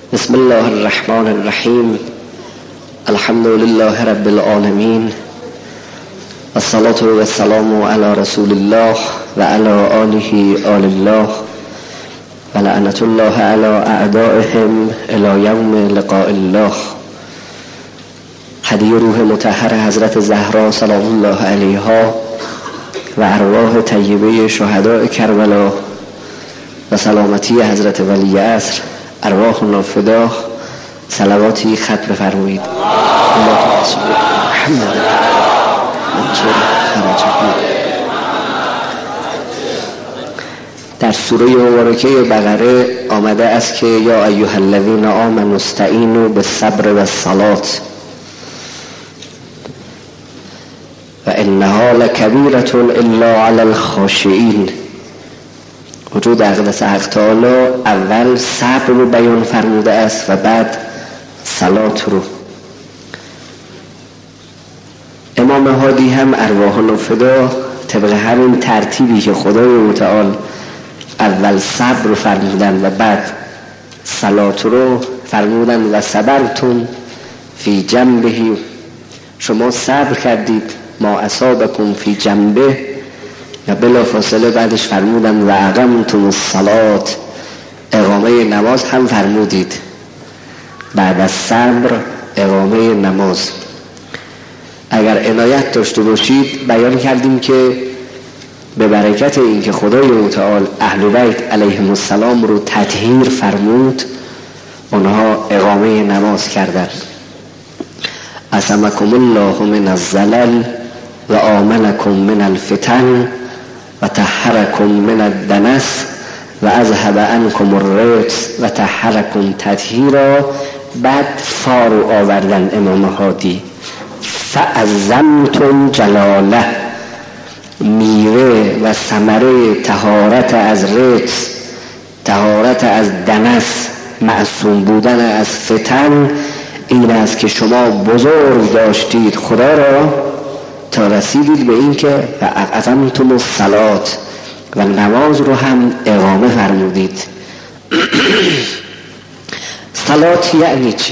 بسم الله الرحمن الرحیم. الحمد لله رب العالمین، الصلاة و السلام علی رسول الله و علی آله آل الله و لعنت الله علی اعدائهم الی یوم لقاء الله. هدیه روح مطهر حضرت زهرا سلام الله علیها و ارواح طیبه شهداء کربلا و سلامتی حضرت ولی عصر ارواح نافدا، صلواتی ختم بفرمایید. در سوره مبارکه بقره آمده است که یا ایها الذین آمنوا استعینوا بالصبر والصلاة و انها لکبیرة الا علی الخاشعین. وجود اقدس حق تعالی اول صبر رو بیان فرموده است و بعد صلات رو. امام هادی هم ارواح نافدا طبق همین ترتیبی که خدای متعال اول صبر رو فرمودن و بعد صلات رو فرمودن و صبرتم فی جنبه، شما صبر کردید ما اصابکم فی جنبه، و بلا فاصله بعدش فرمودن و اقمتم الصلاة، اقامه نماز هم فرمودید. بعد از صبر اقامه نماز. اگر عنایت داشته باشید بیان کردیم که به برکت این که خدای متعال اهل بیت علیهم السلام رو تطهیر فرمود، اونها اقامه نماز کردند. عصمکم الله من الزلل و آمنکم من الفتن و طهرکم من الدنس و اذهب عنکم الرجس و طهرکم تطهیرا. بعد فارو آوردن امام هادی فعظمتم جلاله، میوه و ثمره طهارت از رجس، طهارت از دنس، معصوم بودن از فتن این است که شما بزرگ داشتید خدا را تا رسیدید به این که و اقمتم الصلاة و نماز رو هم اقامه فرمودید. صلات یعنی چه؟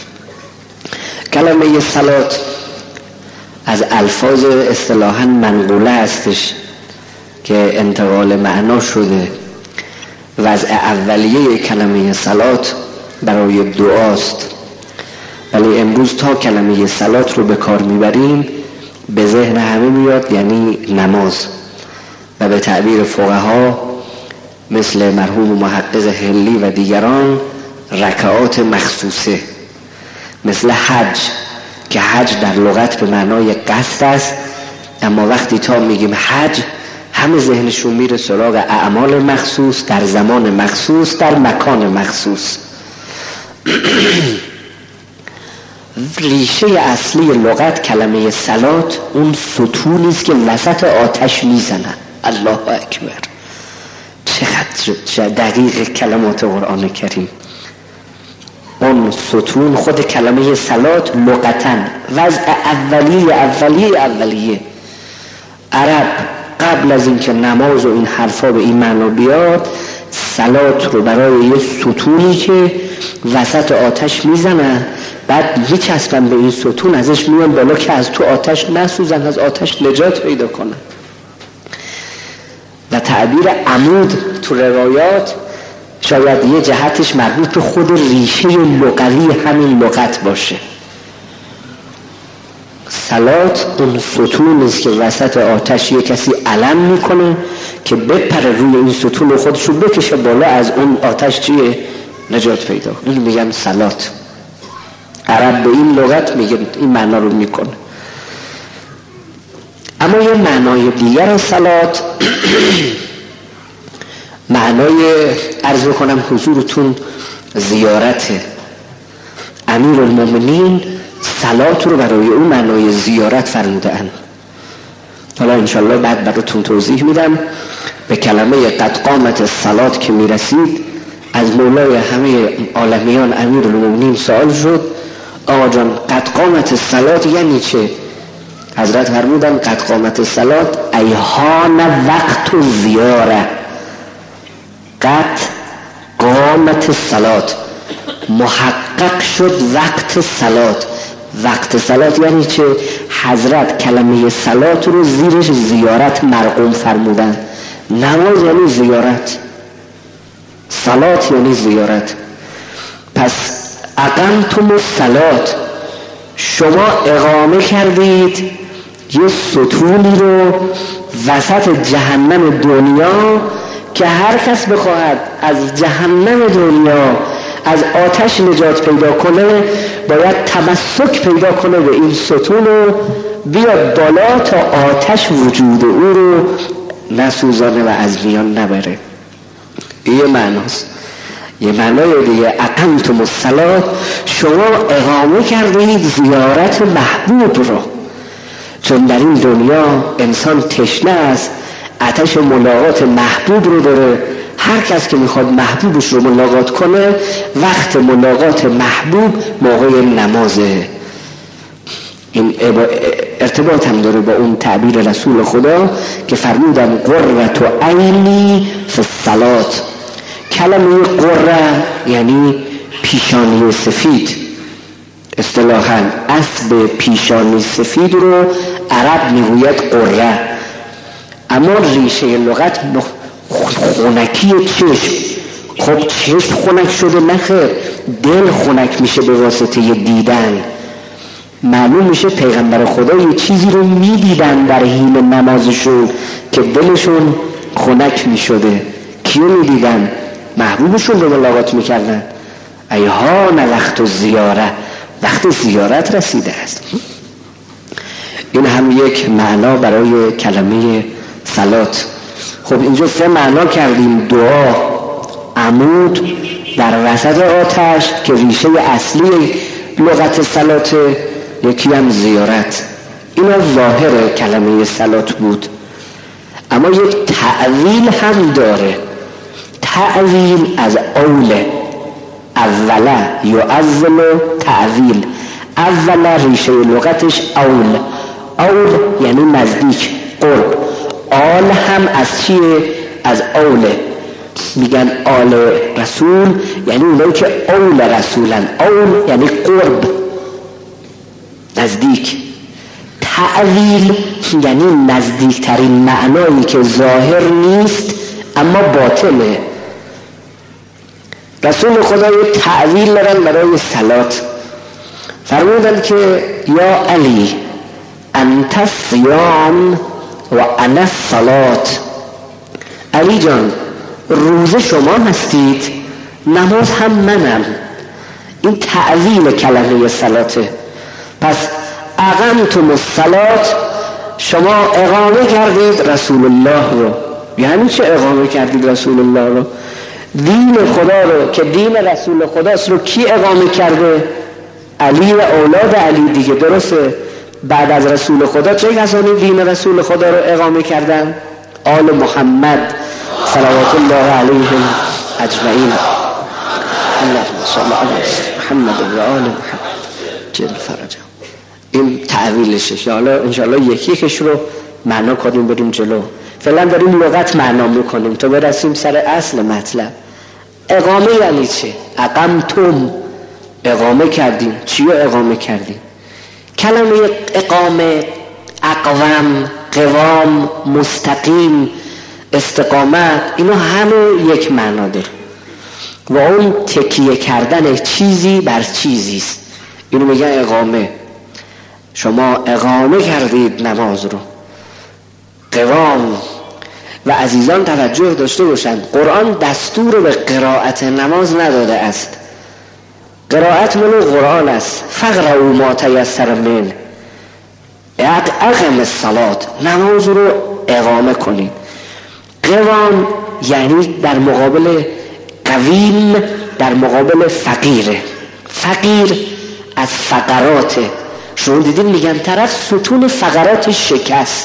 کلمه صلات از الفاظ اصطلاحاً منقوله هستش که انتقال معنا شده. وضع اولیه کلمه صلات برای دعاست، ولی امروز تا کلمه صلات رو به کار میبریم به ذهن همه میاد یعنی نماز، و به تعبیر فقها مثل مرحوم محقق حلی و دیگران رکعات مخصوصه، مثل حج که حج در لغت به معنای قصد است، اما وقتی تا میگیم حج همه ذهنشون میره سراغ اعمال مخصوص در زمان مخصوص در مکان مخصوص. ریشه اصلی لغت کلمه صلات اون ستونی است که وسط آتش میزنن. الله اکبر، چقدر دقیق کلمات قرآن کریم. اون ستون خود کلمه صلات لغتاً وضع اولیه عرب قبل از اینکه نماز و این حرفا به این معنا بیاد، صلات رو برای یه ستونی که وسط آتش میزنن، بعد میچسبن به این ستون، ازش میان بالا که از تو آتش نسوزن، از آتش نجات پیدا کنن. و تعبیر عمود تو روایات شاید یه جهتش مربوط به خود ریشه لغوی همین لغت باشه. صلات اون ستون است که وسط آتش یه کسی علم میکنه که بپره روی این ستون و خودشو بکشه بالا، از اون آتش چیه؟ نجات پیدا. این میگن صلات. عرب به این لغت میگن این معنا رو میکنه. اما یه معنای دیگر از صلات معنای عرض کنم حضورتون زیارت امیر المومنین، صلات رو برای اون معنای زیارت فرموده اند. حالا انشالله بعد براتون توضیح میدم. به کلمه قد قامت الصلاة که میرسید از مولای همه عالمیان امیر المومنین سوال شد آقا جان قد قامت الصلاة یعنی چه؟ حضرت فرمودن قد قامت الصلاة ایهان وقت الزیاره. قد قامت الصلاة، محقق شد وقت صلات. وقت صلات یعنی چه؟ حضرت کلمه صلات رو زیرش زیارت مرقوم فرمودن. نماز یعنی زیارت، صلات یعنی زیارت. پس اقمتم الصلات، شما اقامه کردید یه ستونی رو وسط جهنم دنیا که هر کس بخواهد از جهنم دنیا، از آتش نجات پیدا کنه، باید تمسک پیدا کنه به این ستون و بیاد بالا تا آتش وجود او رو نسوزانه و از میان نبره. این یه معناست. یه معنای دیگه اقمتم الصلاة، شما اقامه کردید زیارت محبوب رو. چون در این دنیا انسان تشنه است، آتش ملاقات محبوب رو داره. هر کس که میخواد محبوبش رو ملاقات کنه، وقت ملاقات محبوب موقع نمازه. این ارتباط هم داره با اون تعبیر رسول خدا که فرمودن قرة عینی فی الصلاة. کلمه قره یعنی پیشانی سفید. اصطلاحاً اسب پیشانی سفید رو عرب میگوید قره، اما ریشه لغت خنکی چشم. خب چشم خنک شده نخیر، دل خنک میشه به واسطه دیدن. معلوم میشه پیغمبر خدا یه چیزی رو میدیدن در حین نمازشون که دلشون خنک میشده. کیو میدیدن؟ محبوبشون رو ملاقات میکردن. ایها وقت زیاره، وقت زیارت رسیده است. این هم یک معنا برای کلمه صلات. خب اینجا 3 معنا کردیم: دعا، عمود در وسط آتش که ریشه اصلی لغت صلات، یکی هم زیارت. اینا ظاهر کلمه صلات بود، اما یک تعویل هم داره. تعویل از اوله، اوله یعول تعویل. اوله ریشه لغتش اول، اول یعنی نزدیک، قرب. آل هم از چیه؟ از اوله. میگن آل رسول یعنی اونایی که اول رسولن. اول یعنی قرب، نزدیک. تعویل یعنی نزدیکترین معنایی که ظاهر نیست اما باطنه. رسول خدا یه تعویل دارن برای صلات. فرمودن که یا علی انت الصیام و انا الصلات. علی جان روزه شما هستید، نماز هم منم. این تعویل کلمه صلاته. پس اقمتم الصلات، شما اقامه کردید رسول الله رو. یعنی چه اقامه کردید رسول الله رو؟ دین خدا رو که دین رسول خداست رو کی اقامه کرده؟ علی و اولاد علی دیگه، درسته؟ بعد از رسول خدا چه کسانی دین رسول خدا رو اقامه کردن؟ آل محمد صلوات الله علیهم اجمعین. اللهم صل علی محمد و آل محمد جل فرجه. این تعویلشه. انشاءالله یکیش رو معنا کنیم بریم جلو. فعلا داریم لغت معنا میکنیم تا برسیم سر اصل مطلب. اقامه یعنی چه؟ اقمتم، اقامه کردیم. چی رو اقامه کردیم؟ کلمه اقامه، اقوام، قوام، مستقیم، استقامت، اینا همه یک معنا داره و اون تکیه کردن چیزی بر چیزی است. اینو میگن اقامه. شما اقامه کردید نماز رو. قوام. و عزیزان توجه داشته باشند، قرآن دستور به قرائت نماز نداده است. قرائت ملو قرآن است. فقرؤوا ما تیسر من. اقم الصلات، نماز رو اقامه کنید. قوام یعنی در مقابل قویم، در مقابل فقیره. فقیر از فقراته. شما دیدین میگن طرف ستون فقرات شکست.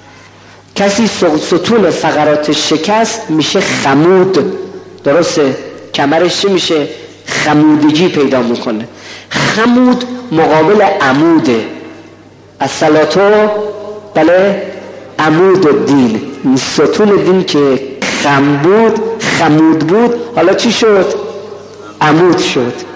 کسی ستون فقرات شکست میشه خمود، درسته؟ کمرش چه میشه؟ خمودگی پیدا میکنه. خمود مقابل عموده. الصلاتو بله عمود الدین، ستون دین که خمود بود حالا چی شد؟ عمود شد.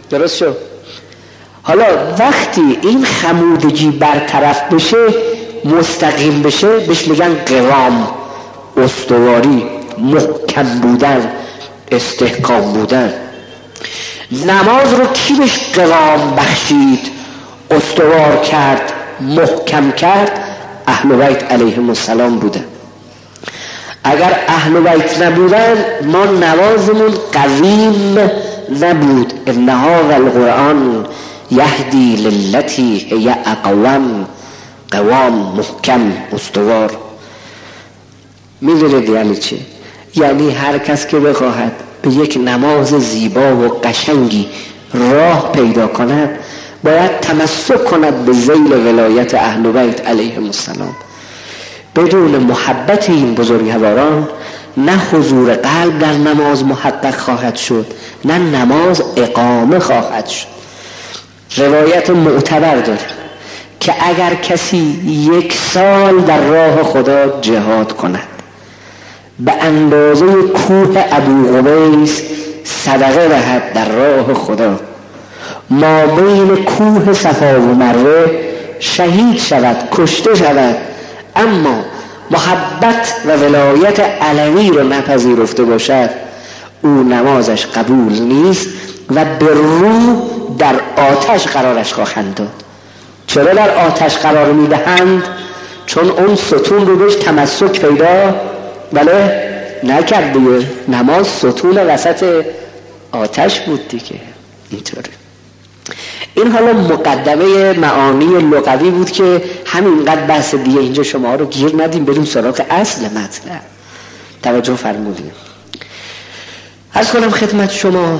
درست شد؟ حالا وقتی این خمودگی برطرف بشه، مستقیم بشه، بهش میگن قوام، استواری، محکم بودن، استحکام بودن. نماز رو کی بهش قوام بخشید، استوار کرد، محکم کرد؟ اهل بیت علیهم السلام بودن. اگر اهل بیت نبودن ما نمازمون قویم نبود. انها والقرآن یهدی للتی هی اقوم، قوام، محکم، استوار. میدونید یعنی چه؟ یعنی هر کس که بخواهد به یک نماز زیبا و قشنگی راه پیدا کند باید تمسک کند به ذیل ولایت اهل بیت علیهم السلام. بدون محبت این بزرگواران نه حضور قلب در نماز محقق خواهد شد، نه نماز اقامه خواهد شد. روایت معتبر داره که اگر کسی 1 سال در راه خدا جهاد کند، به اندازه کوه ابو قبیس صدقه دهد در راه خدا، ما بین کوه صفا و مروه شهید شود، کشته شود، اما محبت و ولایت علوی رو نپذیرفته باشد، او نمازش قبول نیست و به رو در آتش قرارش خواهند داد. چرا در آتش قرار میدهند؟ چون اون ستون رو بهش تمسک پیدا نکرد دیگه. نماز ستون وسط آتش بود دیگه. اینطوره. این حالا مقدمه معانی لغوی بود که همینقدر بحث دیگه اینجا شما رو گیر ندیم، بریم سراغ اصل مطلب. توجه فرمودیم. عرض کنم خدمت شما،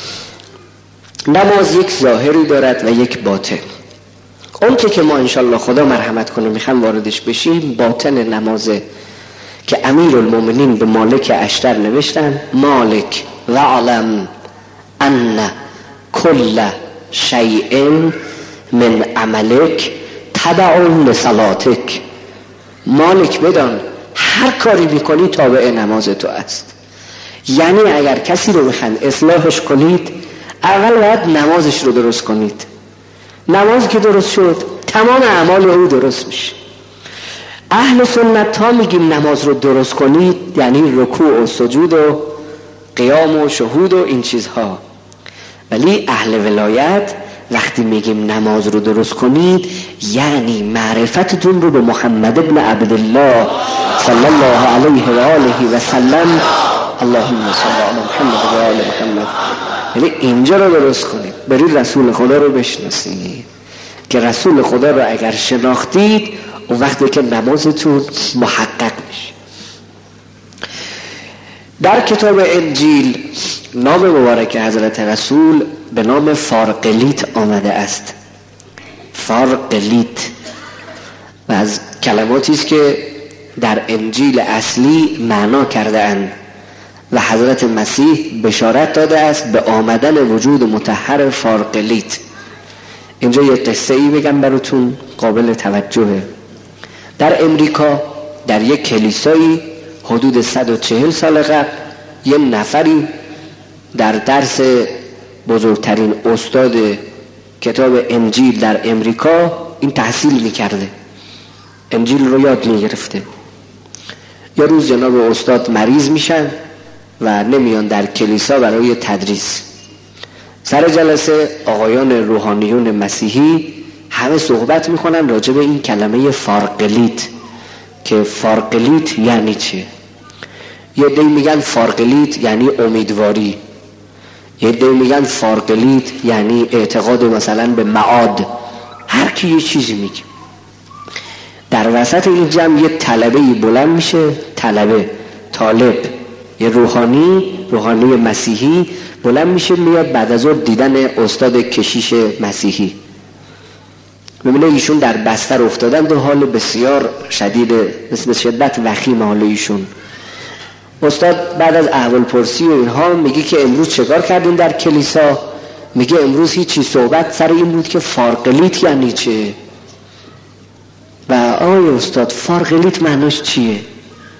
نماز یک ظاهری دارد و یک باطن. اون که ما انشالله خدا مرحمت کنه میخوام واردش بشیم، باطن نمازه که امیرالمومنین به مالک اشتر نوشتن: مالک و علم ان کل شیء من عملک تبع لصلاتک. مالک بدان هر کاری میکنی تابع نماز تو است. یعنی اگر کسی رو میخواید اصلاحش کنید، اول باید نمازش رو درست کنید. نماز که درست شد تمام اعمال او درست میشه. اهل سنت ها میگیم نماز رو درست کنید یعنی رکوع و سجود و قیام و شهود و این چیزها. ولی اهل ولایت وقتی میگیم نماز رو درست کنید یعنی معرفتتون رو به محمد ابن عبدالله صلی الله علیه و آله و سلم، اللهم صل علی محمد و آل محمد، یعنی اینجا رو درست کنید. برید رسول خدا رو بشناسید که رسول خدا رو اگر شناختید اون وقتی که نمازتون محقق میشه. در کتاب انجیل نام مبارک حضرت رسول به نام فارقلیت آمده است. فارقلیت و از کلماتی است که در انجیل اصلی معنا کرده اند و حضرت مسیح بشارت داده است به آمدن وجود مطهر فارقلیت. اینجا یه قصه ای بگم براتون قابل توجهه. در امریکا در یک کلیسایی حدود 140 سال قبل یه نفری در درس بزرگترین استاد کتاب انجیل در امریکا این تحصیل میکرده، انجیل رو یاد میگرفته. یه روز جناب استاد مریض میشن و نمیان در کلیسا برای تدریس. سر جلسه آقایان روحانیون مسیحی همه صحبت میکنن راجع به این کلمه فارقلیت که فارقلیت یعنی چه. یه عده میگن فارقلیت یعنی امیدواری، یه عده میگن فارقلیت یعنی اعتقاد مثلا به معاد. هر کی یه چیزی میگه. در وسط این جمع یه طلبه‌ای بلند میشه، طالب یه روحانی مسیحی بلند میشه میاد بعد از اون دیدن استاد کشیش مسیحی. میبینه ایشون در بستر افتادن، در حال بسیار شدید، مثل شدت وخیم حال ایشون. استاد بعد از احوال پرسی و اینها میگه که امروز چکار کردین در کلیسا؟ میگه امروز هیچی، صحبت سر این بود که فارقلیت یعنی چه. و آقای استاد فارقلیت معناش چیه؟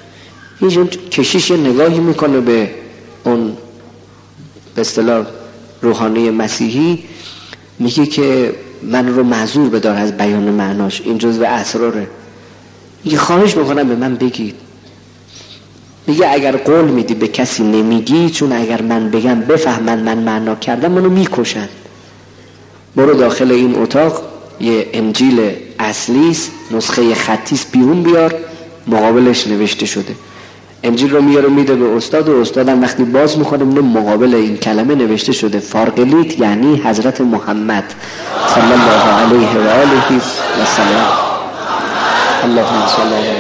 ایشون کشیش یه نگاهی میکنه به اون به اصطلاح روحانی مسیحی میگه که من رو معذور بدار از بیان معناش، این جزء اسراره. میگه خواهش میکنم به من بگید. میگه اگر قول میدی به کسی نمیگی، چون اگر من بگم بفهمن من معنا کردم منو میکشن. برو داخل این اتاق یه انجیل اصلیست، نسخه خطیست، بیرون بیار، مقابلش نوشته شده. انجیل رو میاره میده به استاد و استادم وقتی باز میکنه میده مقابل این کلمه نوشته شده فارقلیت، یعنی حضرت محمد صلی الله علیه و آله و سلم. اللهم صل علی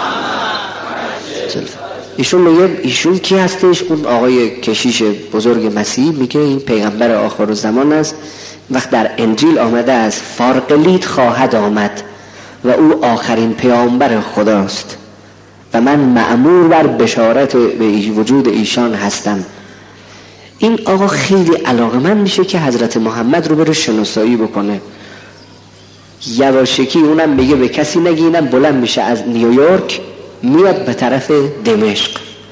محمد. ایشون میگه ایشون کی هستش؟ اون آقای کشیش بزرگ مسیح میگه این پیغمبر آخر الزمان است. وقت در انجیل آمده است فارقلیت خواهد آمد و او آخرین پیامبر خداست و من مأمور بر بشارت به وجود ایشان هستم. این آقا خیلی علاقه‌مند میشه که حضرت محمد رو بره شناسایی بکنه. یواشکی اونم میگه به کسی نگی، اینم بلند میشه از نیویورک میاد به طرف دمشق.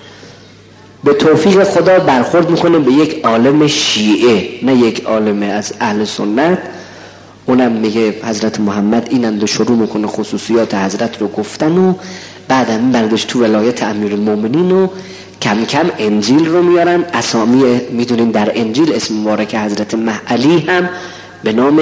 به توفیق خدا برخورد میکنه به یک عالم شیعه، نه یک عالم از اهل سنت. اونم میگه حضرت محمد اینند، شروع میکنه خصوصیات حضرت رو گفتن و بعدم بردش تو ولایت امیرالمومنین و کم کم انجیل رو میارن. اسامی میدونین در انجیل اسم مبارک حضرت علی هم به نام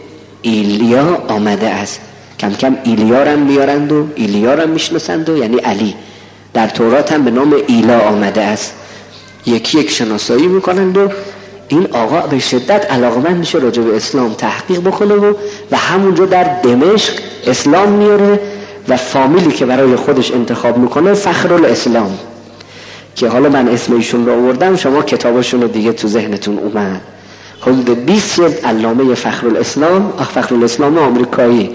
ایلیا آمده است. کم کم ایلیا رو میارند و ایلیا رو میشناسند و یعنی علی. در تورات هم به نام ایلا آمده است. یکی یک شناسایی میکنند و این آقا به شدت علاقمند میشه راجع به اسلام تحقیق بکنه و همونجا در دمشق اسلام میاره و فامیلی که برای خودش انتخاب میکنه فخرالاسلام، که حالا من اسم ایشون رو آوردم، شما کتابشون رو دیگه تو ذهنتون اومد. حدود 20 جلد علامه فخرالاسلام آمریکایی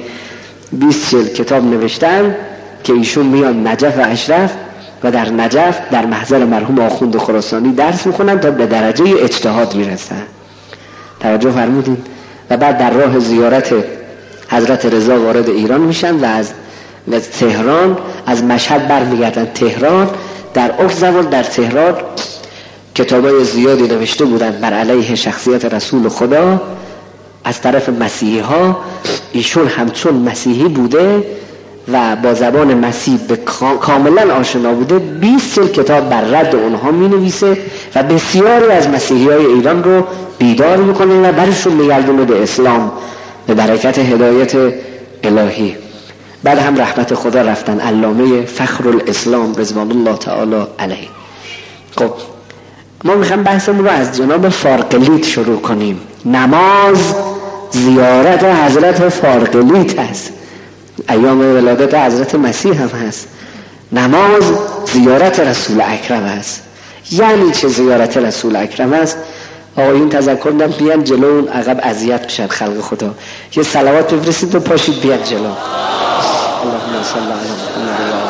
20 جلد کتاب نوشتن که ایشون میان نجف و اشرف و در نجف در محضر مرحوم آخوند خراسانی درس میکنن تا به درجه اجتهاد میرسن. توجه فرمودین؟ و بعد در راه زیارت حضرت رضا وارد ایران میشن و از تهران، از مشهد برمیگردن تهران. در زمان در تهران کتابای زیادی نوشته بودن بر علیه شخصیت رسول خدا از طرف مسیحی ها. ایشون همچون مسیحی بوده و با زبان مسیح کاملا آشنا بوده. 20 جلد کتاب بر رد اونها می نویسه و بسیاری از مسیحی های ایران رو بیدار میکنه و برشون میگردونه به اسلام به برکت هدایت الهی. بعد هم رحمت خدا رفتن علامه فخرالاسلام رضوان الله تعالی علیه. خب ما میخوام بحثمون رو از جناب فارقلیت شروع کنیم. نماز زیارت حضرت فارقلیت هست، ایام ولادت حضرت مسیح هم هست. نماز زیارت رسول اکرم هست. یعنی چه زیارت رسول اکرم هست؟ آقایون تذکر دم بیان جلو، اون عقب اذیت بشن خلق خدا. یه صلوات بفرستید و پاشید بیان جلو. اللهم صل علی محمد.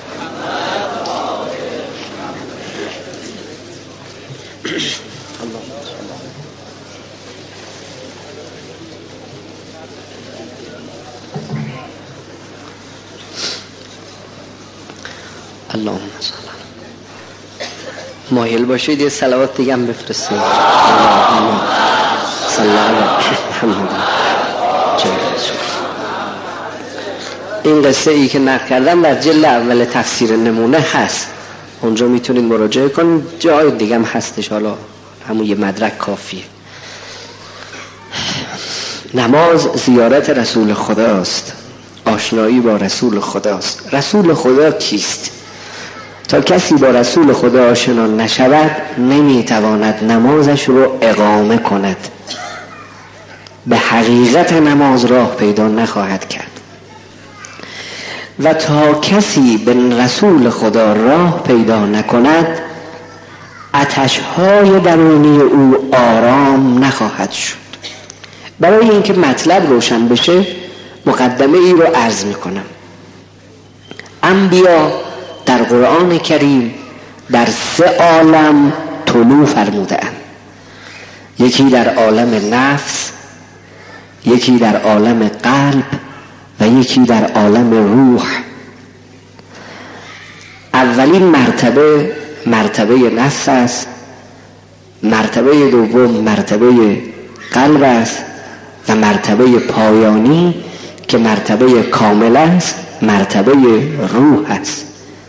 اللهم صل. مایل باشید یه صلوات دیگه هم بفرستید. اللهم صل علی محمد. این قصه ای که نقل کردم در جلد اول تفسیر نمونه هست، اونجا میتونید مراجعه کنید. جای دیگه هم هستش، حالا همون یه مدرک کافیه. نماز زیارت رسول خداست، آشنایی با رسول خداست. رسول خدا کیست؟ تا کسی با رسول خدا آشنا نشود نمیتواند نمازش رو اقامه کند، به حقیقت نماز راه پیدا نخواهد کرد. و تا کسی به رسول خدا راه پیدا نکند آتش‌های درونی او آرام نخواهد شد. برای اینکه مطلب روشن بشه مقدمه ای رو عرض میکنم. انبیا در قرآن کریم در 3 عالم طلوع فرمودند. یکی در عالم نفس، یکی در عالم قلب و یکی در عالم روح. اولین مرتبه نفس است، مرتبه دوم مرتبه قلب است و مرتبه پایانی که مرتبه کامل است مرتبه روح است.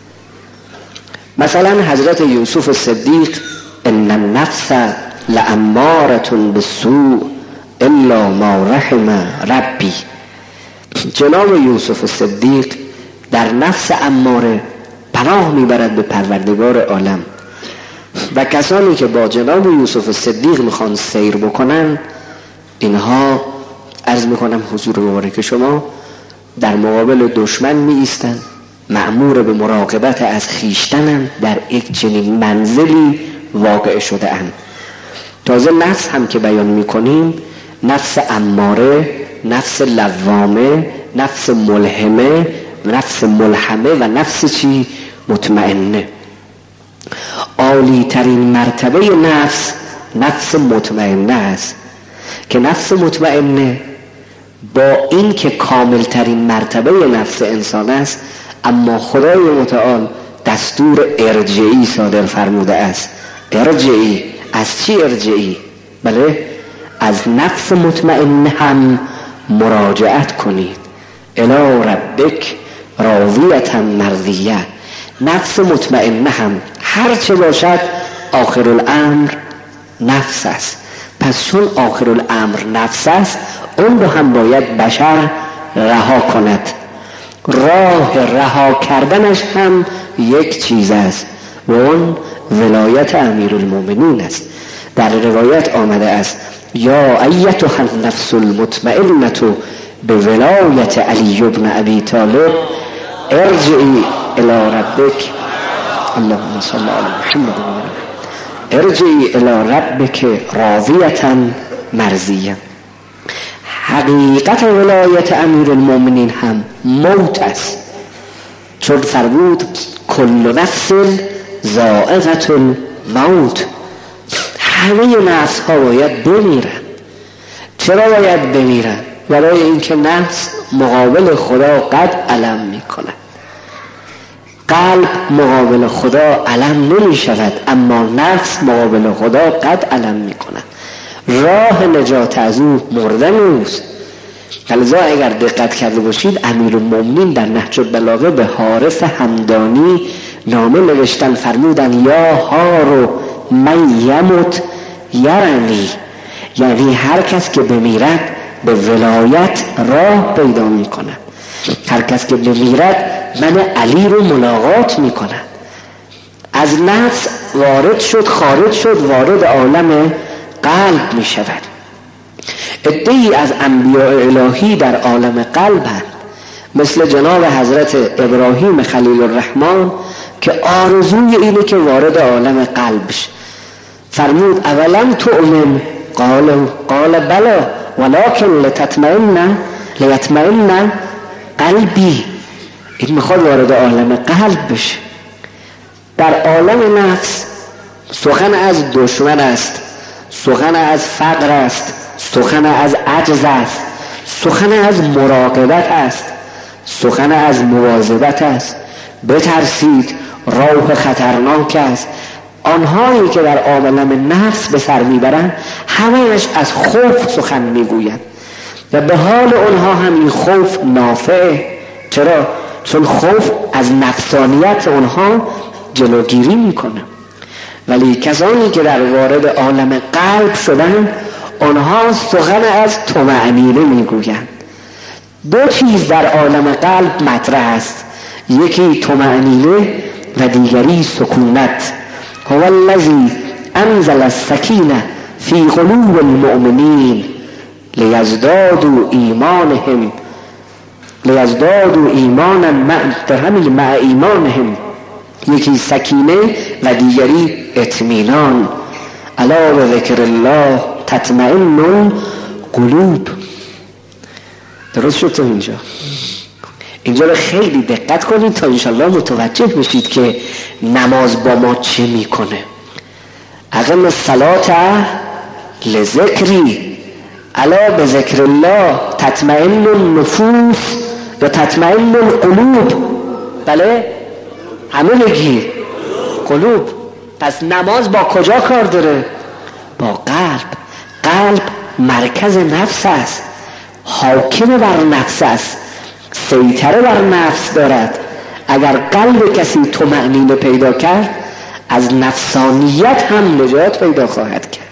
مثلا حضرت یوسف صدیق ان النفس لاماره بالسوء الا ما رحم ربی، جناب یوسف صدیق در نفس اماره پناه میبرد به پروردگار عالم و کسانی که با جناب یوسف صدیق میخوان سیر بکنن اینها عرض میکنم حضور مبارک شما در مقابل دشمن می ایستن، مأمور به مراقبت از خیشتنن، در یک چنین منزلی واقع شده اند. تازه نفس هم که بیان میکنیم نفس اماره، نفس لوامه، نفس ملهمه، نفس ملهمه و نفس چی؟ مطمئنه. عالی ترین مرتبه نفس نفس مطمئنه است که نفس مطمئنه با این که کامل ترین مرتبه نفس انسان است، اما خدای متعال دستور ارجعی صادر فرموده است. ارجعی، از چی ارجعی؟ بله، از نفس مطمئنه هم مراجعت کنید. الی ربک راضیة مرضیه. نفس مطمئنه هم هر چه باشد آخر الامر نفس است. پس چون آخر الامر نفس است اون رو هم باید بشر رها کند. راه رها کردنش هم یک چیز است و اون ولایت امیرالمومنین است. در روایت آمده است یا ایتها النفس المطمئنه به ولایت علی بن ابی طالب ارجعی الی ربک اللهم صل علی محمد ارجعی الی ربک راضیة مرضیه. حقیقت ولایت امیرالمومنین هم موت است، چون فرمود کل نفس ذائقة الموت. همه نفس ها باید بمیرن. چرا باید بمیرن؟ برای اینکه نفس مقابل خدا قد علم می کند. قلب مقابل خدا علم نمی شود، اما نفس مقابل خدا قد علم می کند. راه نجات از او مردن اوست. لذا اگر دقت کرده باشید امیرالمومنین در نهج البلاغه به حارث همدانی نامه نوشتن، فرمودن یا هارو من یموت یرنی، یعنی هر کس که بمیرد به ولایت راه پیدا می کند. هر کس که بمیرد من علی رو ملاقات می کند. از نفس وارد شد، خارج شد، وارد عالم قلب می شود. عده‌ای از انبیاء الهی در عالم قلب هست، مثل جناب حضرت ابراهیم خلیل الرحمن که آرزوی اینه که وارد عالم قلب بشه. فرمود اولم تؤمن؟ قال بلا ولكن لیطمئن قلبی. این میخواد وارد عالم قلب بشه. در عالم نفس سخن از دشمن است، سخن از فقر است، سخن از عجز است، سخن از مراقبت است، سخن از مواظبت است. بترسید، راه خطرناک است. آنهایی که در عالم نفس به سر میبرند همه‌اش از خوف سخن میگویند و به حال آنها هم این خوف نافعه. چرا؟ چون خوف از نفسانیت آنها جلوگیری میکنه. ولی کسانی که در وارد عالم قلب شدن آنها سخن از طمأنینه میگویند. دو چیز در عالم قلب مطرح است، یکی طمأنینه و دیگری سکونت. هو الذی انزل السکینه فی قلوب المؤمنین لیزدادوا ایمانا مع ایمانهم. یکی سکینه و دیگری اطمینان. الا بذکر الله تطمئن القلوب. درست شد تا اینجا رو خیلی دقت کنید تا انشالله متوجه بشید که نماز با ما چه میکنه. اقم الصلاة لذکری الا بذکر الله تطمئن النفوس و تطمئن القلوب. بله همه بگیر قلوب. پس نماز با کجا کار داره؟ با قلب مرکز نفس است، حاکم بر نفس است، سیطره بر نفس دارد. اگر قلب کسی طمأنینه پیدا کرد، از نفسانیت هم نجات پیدا خواهد کرد.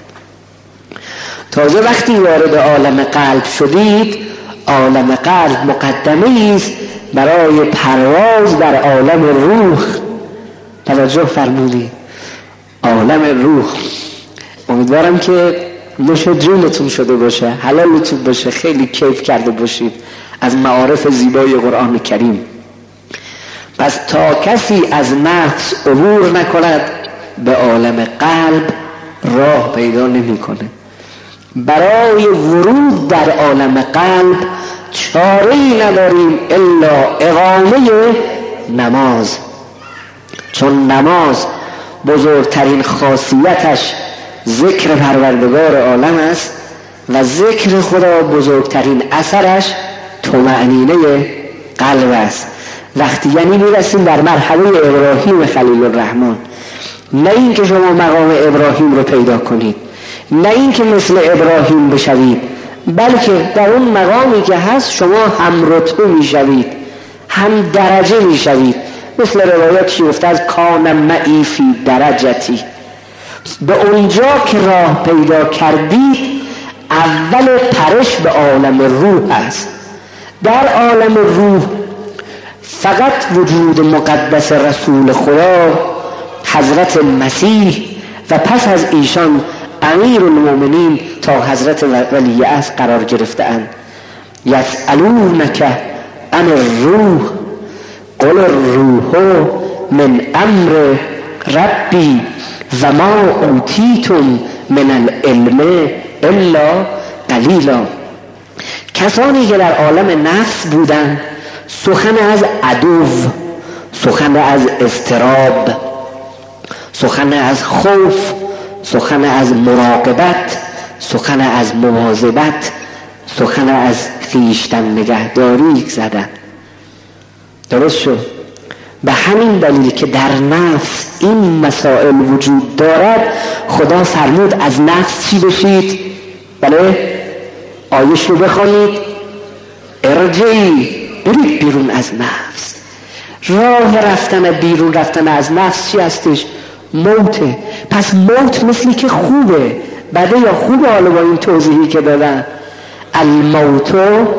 تازه وقتی وارد عالم قلب شدید، عالم قلب مقدمه است برای پرواز در عالم روح. توجه فرمودید، عالم روح. امیدوارم که نوش جونتون شده باشه، حلالتون باشه، خیلی کیف کرده باشید از معارف زیبای قرآن کریم. پس تا کسی از نفس عبور نکند، به عالم قلب راه پیدا نمی کنه. برای ورود در عالم قلب چاره‌ای نداریم الا اقامه نماز، چون نماز بزرگترین خاصیتش ذکر پروردگار عالم است و ذکر خدا بزرگترین اثرش طمأنینه قلب است. وقتی یعنی میرسیم در مرحله ابراهیم خلیل الرحمن، نه این که شما مقام ابراهیم رو پیدا کنید، نه این که مثل ابراهیم بشوید، بلکه در اون مقامی که هست شما هم رتبه میشوید، هم درجه میشوید. مثل روایاتی گفته از کان معی فی درجتی. به اونجا که راه پیدا کردید، اول پرش به عالم روح است. در عالم روح فقط وجود مقدس رسول خدا حضرت مسیح و پس از ایشان امیر المؤمنین تا حضرت ولیعصر قرار گرفته‌اند. یسألونک عن الروح قل الروح من امر ربی و ما اوتیتم من العلم الا قلیلا. کسانی که در عالم نفس بودند، سخن از عدو، سخن از اضطراب، سخن از خوف، سخن از مراقبت، سخن از مواظبت، سخن از خویشتن نگهداری زدن. درست شد؟ به همین دلیل که در نفس این مسائل وجود دارد، خدا فرمود از نفس چی بشید؟ بله؟ آیش رو بخوانید، ارجعی، برید بیرون از نفس. راه رفتن بیرون رفتن از نفس چی هستش؟ موته. پس موت مثلی که خوبه، بده یا خوبه؟ حالا با این توضیحی که دادن، الموت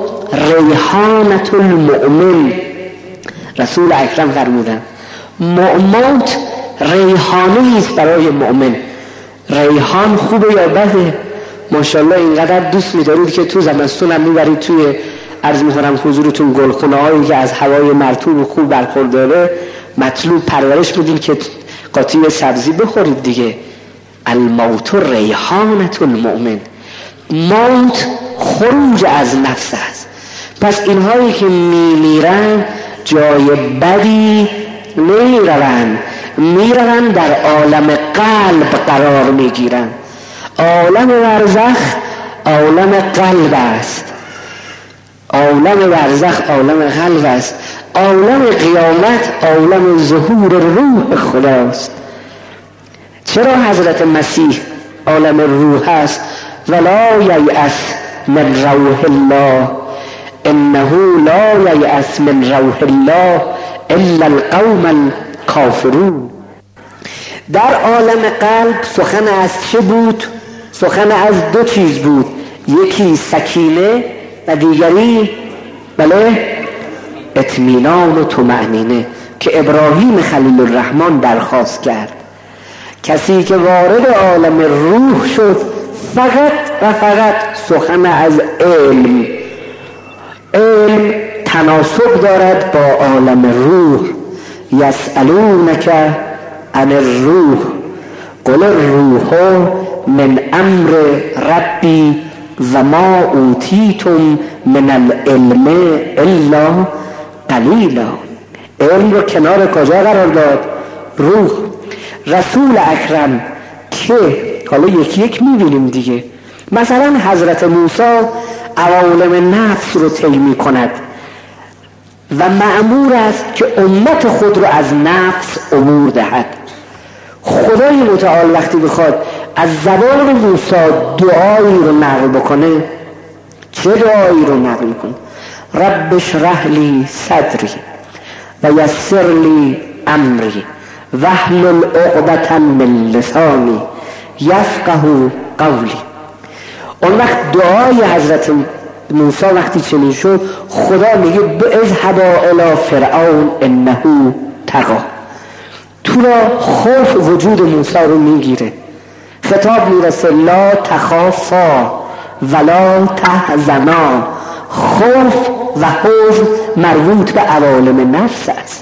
ریحانة المؤمن، رسول اکرم فرمودن موت ریحانه است برای مؤمن. ریحان خوبه یا بده؟ ماشاءالله اینقدر دوست می‌دارید که تو زمستون هم میبرید توی، عرض می‌کنم حضورتون، گلخونه هایی که از هوای مرطوب و خوب برخورداره، مطلوب پرورش میدین که قاطی سبزی بخورید دیگه. الموت ریحانة المؤمن، موت خروج از نفس است. پس اینهایی که میمیرن جای بدی نمیروند، میروند در عالم قلب قرار میگیرن. عالم برزخ عالم قلب است، عالم برزخ عالم قلب است، عالم قیامت عالم ظهور روح خداست. چرا حضرت مسیح عالم روح است؟ ولا ییأس من روح الله انه لا ییأس من روح الله الا القوم الکافرون. در عالم قلب سخن از چه بود؟ سخن از دو چیز بود، یکی سکینه و دیگری بله اطمینان و طمأنینه که ابراهیم خلیل الرحمن درخواست کرد. کسی که وارد عالم روح شد فقط و فقط سخن از علم تناسب دارد با عالم روح. یسألونک عن الروح قل الروح من امر ربی و ما اوتیتم من العلم الا قلیلا. علم رو کنار کجا قرار داد؟ روح. رسول اکرم که حالا یکی یک میبینیم دیگه، مثلا حضرت موسی عوالم نفس رو طی می‌کند و مأمور است که امت خود رو از نفس عبور دهد. خدای متعال وقتی بخواد از زبان موسی دعایی رو نقل بکنه. چه دعایی رو نقل کنه؟ رب اشرح لی صدری و یسر لی امری واحلل عقدة من لسانی یفقهوا قولی. اون وقت دعای حضرت موسی وقتی چنین شد، خدا میگه اذهبا الی فرعون انه طغی. تو را خوف وجود موسی رو میگیره. خطاب میرسه لا تخافا ولا تحزنا. خوف و حزن مربوط به عوالم نفس است.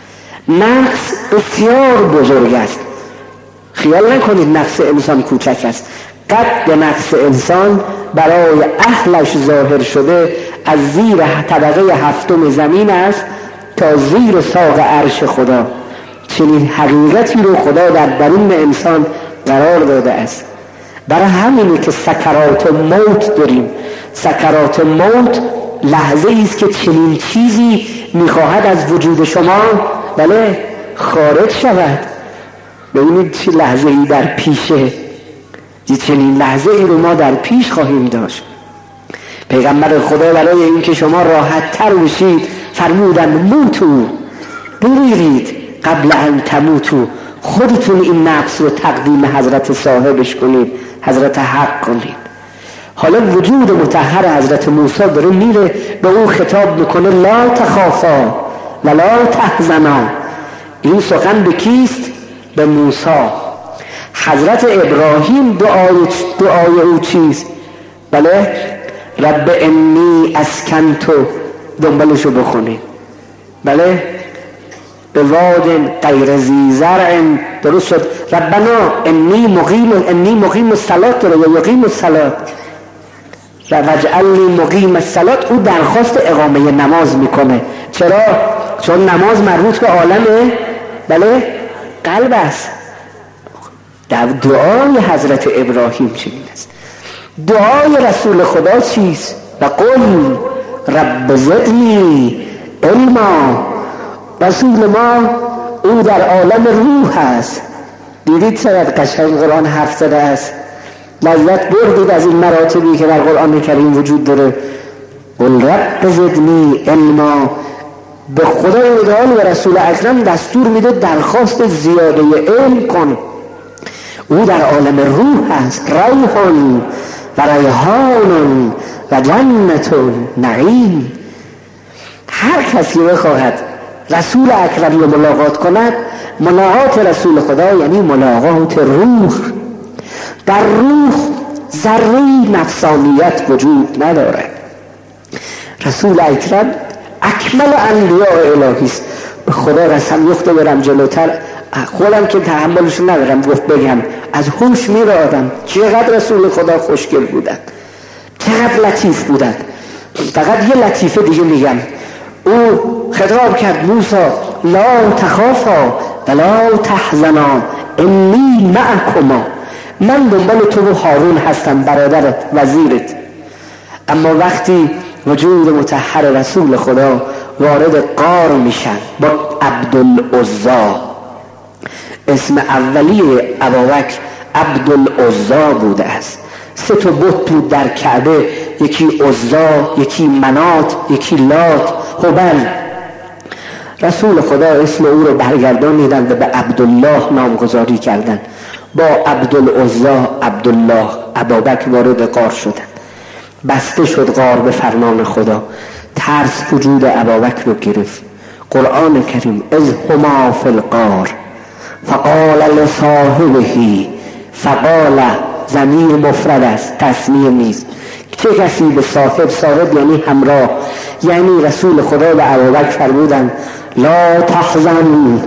نفس بسیار بزرگ است. خیال نکنید نفس انسان کوچک است. قد نفس انسان برای اهلش ظاهر شده از زیر طبقه هفتم زمین است تا زیر ساق عرش خدا. چنین حقیقتی رو خدا در درون انسان قرار داده است. برای همینه که سکرات موت داریم. سکرات موت لحظه ایست که چنین چیزی میخواهد از وجود شما بله خارج شود. ببینید چه لحظه ای در پیشه. چنین لحظه ای رو ما در پیش خواهیم داشت. پیغمبر خدا برای اینکه شما راحت تر بشید فرمودن موتو، بمیرید قبل ان تموتو. خودتون این نفس رو تقدیم حضرت صاحبش کنید، حضرت حق کنید. حالا وجود مطهر حضرت موسی داره میره به اون خطاب میکنه لا تخافا ولا تحزنا. این سخن به کیست؟ به موسی. حضرت ابراهیم دعای او چیست؟ بله رب انی اسکنتو، دنبالشو بخونید. بله به واد غیر ذی زرع، درست شد. ربنا انی مقیم الصلاة داره یا یقیم الصلاة و وجعلنی مقیم الصلاة. او درخواست اقامه نماز میکنه. چرا؟ چون نماز مربوط به عالم بله قلب است. در دعای حضرت ابراهیم چنین است. دعای رسول خدا چیست؟ و قل رب زدنی علما. رسول ما او در عالم روح است. دیدید چقدر قشنگ قرآن حرف زده است. لذت بردید از این مراتبی که در قرآن کریم وجود داره. قل رب زدنی علما. به خدای متعال و رسول اکرم دستور میده درخواست زیاده علم کن. او در عالم روح است. روح و ریحان و جنت نعیم. هر کسی بخواهد رسول اکرم رو ملاقات کند، ملاقات رسول خدا یعنی ملاقات روح. در روح ذره نفسانیت وجود نداره. رسول اکرم اکمل انبیاء الهی است. به خدا قسم یخته برم جلوتر، خودم که تحملش ندارم گفت بگم، از هوش میره آدم. چقدر رسول خدا خوشگل بودن، چقدر لطیف بودن. فقط یه لطیفه دیگه میگم. او خطاب کرد موسی لا تخافا ولا تحزنا انی معکما. من دنبال تو و هارون هستم، برادرت، وزیرت. اما وقتی وجود مطهر رسول خدا وارد غار میشن با عبدالعزا، اسم اولی ابوبکر عبدالعزا بوده است. 3 بت بود در کعبه، یکی عزا، یکی منات، یکی لات، هبل. رسول خدا اسم او رو برگردانیدن و به عبدالله نامگذاری کردن. با عبدالعزا عبدالله ابوبکر وارد غار شدن. بسته شد غار به فرمان خدا. ترس وجود ابوبکر رو گرفت. قرآن کریم اذ هما فی الغار فقال لصاحبه، فقال ضمیر مفرد است، تثنیه نیست. چه کسی به صاحب یعنی همراه، یعنی رسول خدا به ابوبکر فرمودن لا تحزن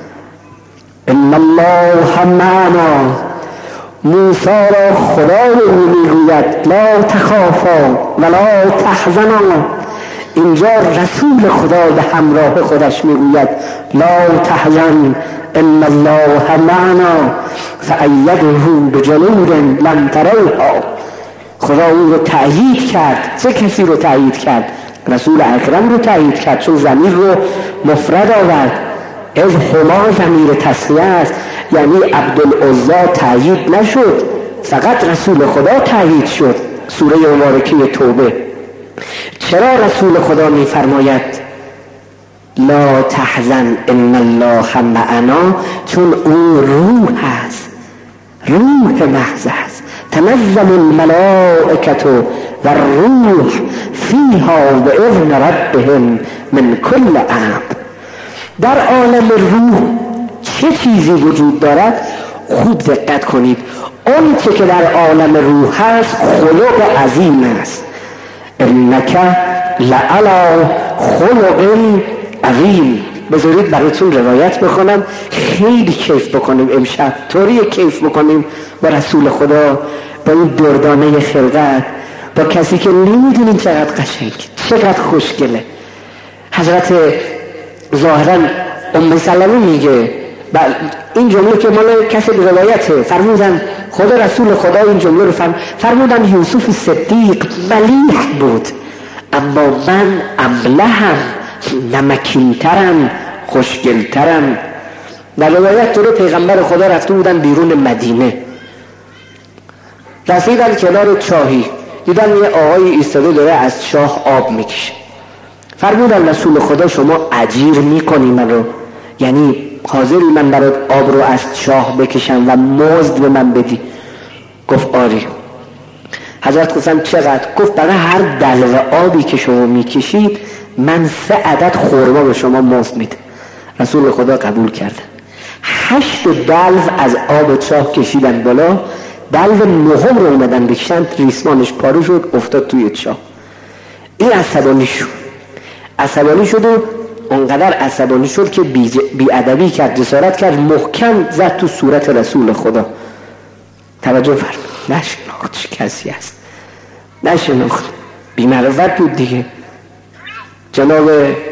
ان الله معنا. موسی را خدا رو میگوید لا تخافا ولا تحزنا. اینجا رسول خدا به همراه خودش میگوید لا تحزن ان الله معنا فأیده بجنود لم تروها. خدا او رو تأیید کرد. چه کسی رو تأیید کرد؟ رسول اکرم رو تأیید کرد، چون ضمیر رو مفرد آورد. از هما ضمیر تسنیه است، یعنی عبدالعزا تأیید نشد. فقط رسول خدا تایید شد. سوره مبارکه توبه. چرا رسول خدا میفرماید لا تحزن ان الله معنا؟ چون او روح هست، روح محض است. تنزل الملائکة و الروح فیها باذن ربهم من کل امر. در عالم روح چه چیزی وجود دارد؟ خوب دقت کنید. اون که در عالم روح هست خلق عظیم است. انک لعلی خلق عظیم. بذارید براتون روایت بخونم، خیلی کیف بکنیم امشب. طوری کیف بکنیم با رسول خدا، با این دردانه خلقت، با کسی که نمیدونید چقدر قشنگ، چقدر خوشگله. حضرت ظاهرا ام سلمه میگه این جمله که مال کسی روایته، فرمودن خدا رسول خدا این جمله رو فرمودن یوسف صدیق ملیح بود، اما من ابلهم، نمکینترم، خوشگلترم. در روایت رو پیغمبر خدا رفته بودن بیرون مدینه، رسیدن کنار چاهی، دیدن یه آقای ایستاده داره از چاه آب میکشه. فرمودن رسول خدا شما اجیر میکنی من رو، یعنی حاضری من برات آب رو از چاه بکشم و مزد به من بدی؟ گفت آری. حضرت گفتن چقدر؟ گفت برای هر دلو آبی که شما میکشید من 3 عدد خرما به شما مزد میده. رسول خدا قبول کردن. 8 دلو از آب چاه کشیدن بالا، دلو 9 رو اومدن بکشن، ریسمانش پاره شد، افتاد توی چاه. این عصبانی شد و اونقدر عصبانی شد که بی‌ادبی کرد، جسارت کرد، محکم زد تو صورت رسول خدا. توجه فرمایید، نشناخت کسی هست، نشناخت، بی‌معرفت بود دیگه. جناب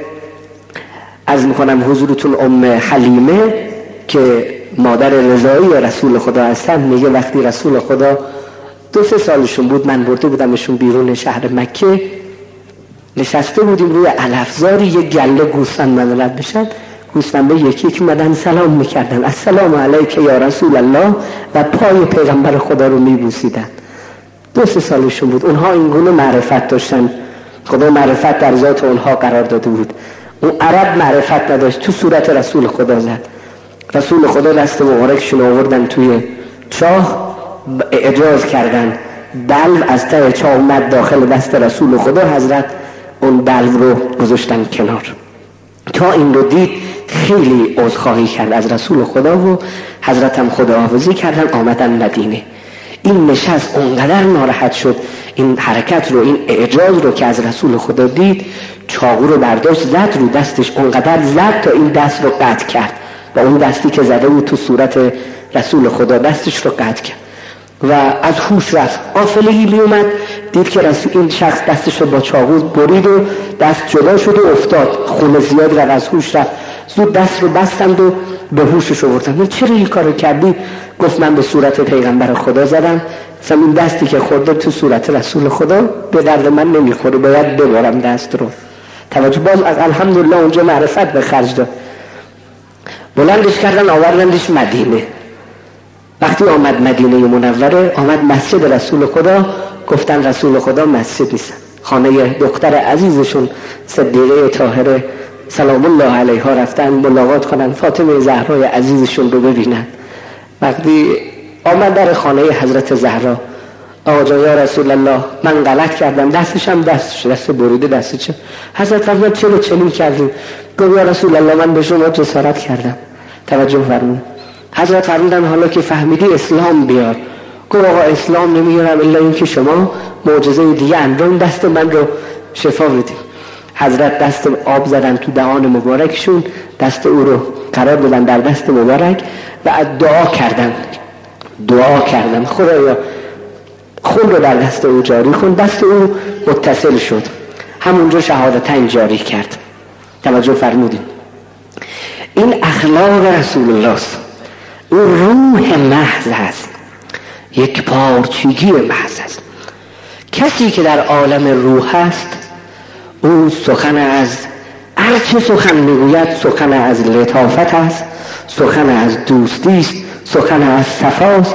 عرض میکنم حضورتون ام حلیمه که مادر رضایی رسول خدا هستن، میگه وقتی رسول خدا 2-3 سالشون بود من برده بودمشون بیرون شهر مکه، نشسته بودیم روی علفزاری، یه گله گوسفند من رد بشن، گوسفنده یکی که مدن سلام میکردن، السلام علیک یا رسول الله، و پای پیغمبر خدا رو میبوسیدن. 2-3 سالشون بود. اونها این گونه معرفت داشتن، خدا معرفت در ذات اونها قرار داده بود. اون عرب معرفت نداشت. تو صورت رسول خدا زد. رسول خدا دست مبارکشون آوردن توی چاه، اجاز کردن، دلو از ته چاه اومد داخل دست رسول خدا. حضرت اون دلو رو گذاشتن کنار. تا این رو دید خیلی عذرخواهی کرد از رسول خدا و حضرت هم خداحافظی کردن، آمدن مدینه. این نشست اونقدر ناراحت شد، این حرکت رو، این اعجاز رو که از رسول خدا دید، چاقو رو برداشت زد رو دستش، اونقدر زد تا این دست رو قطع کرد. با اون دستی که زده بود تو صورت رسول خدا دستش رو قطع کرد و از هوش رفت. غافلگی می اومد، دید که این شخص دستش رو با چاقو برید و دست جدا شد و افتاد، خون زیاد رفت، از هوش رفت. زود دست رو بستند و به هوشش آوردن. چرا این کارو کردی؟ گفت من به صورت پیغمبر خدا زدم، این دستی که خورده تو صورت رسول خدا به درد من نمیخوره، باید ببرم دست رو. توجه، باز از الحمدلله اونجا معرفت به خرج داد. بلندش کردن آوردنش مدینه. وقتی آمد مدینه منوره، آمد مسجد رسول خدا، گفتن رسول خدا مسجد نیست، خانه دختر عزیزشون صدیقه طاهره سلام الله علیها رفتن ملاقات کنن، فاطمه زهرای عزیزشون رو ببینن. وقتی آمد در خانه حضرت زهرا، آقا جان یا رسول الله من غلط کردم، دست بریده دستش. حضرت فرمود چرا چنین کردیم؟ گفت یا رسول الله من به شما جسارت کردم. توجه فرمود. حضرت فرمودن حالا که فهمیدی اسلام بیار. گفت آقا اسلام نمیارم الا این که شما معجزه دیگه انجام دست من رو شفا بدید. حضرت دست آب زدن تو دهان مبارکشون، دست او رو قرار دادن در دست مبارک و دعا کردن خدایا خون رو در دست او جاری کن. دست او متصل شد، همونجا شهادتین جاری کرد. توجه فرمودین. این اخلاق رسول الله است. او روح محض است، یک پارچگی محض است. کسی که در عالم روح است او سخن از هرچه سخن میگوید سخن از لطافت است، سخن از دوستی است، سخن از صفاست.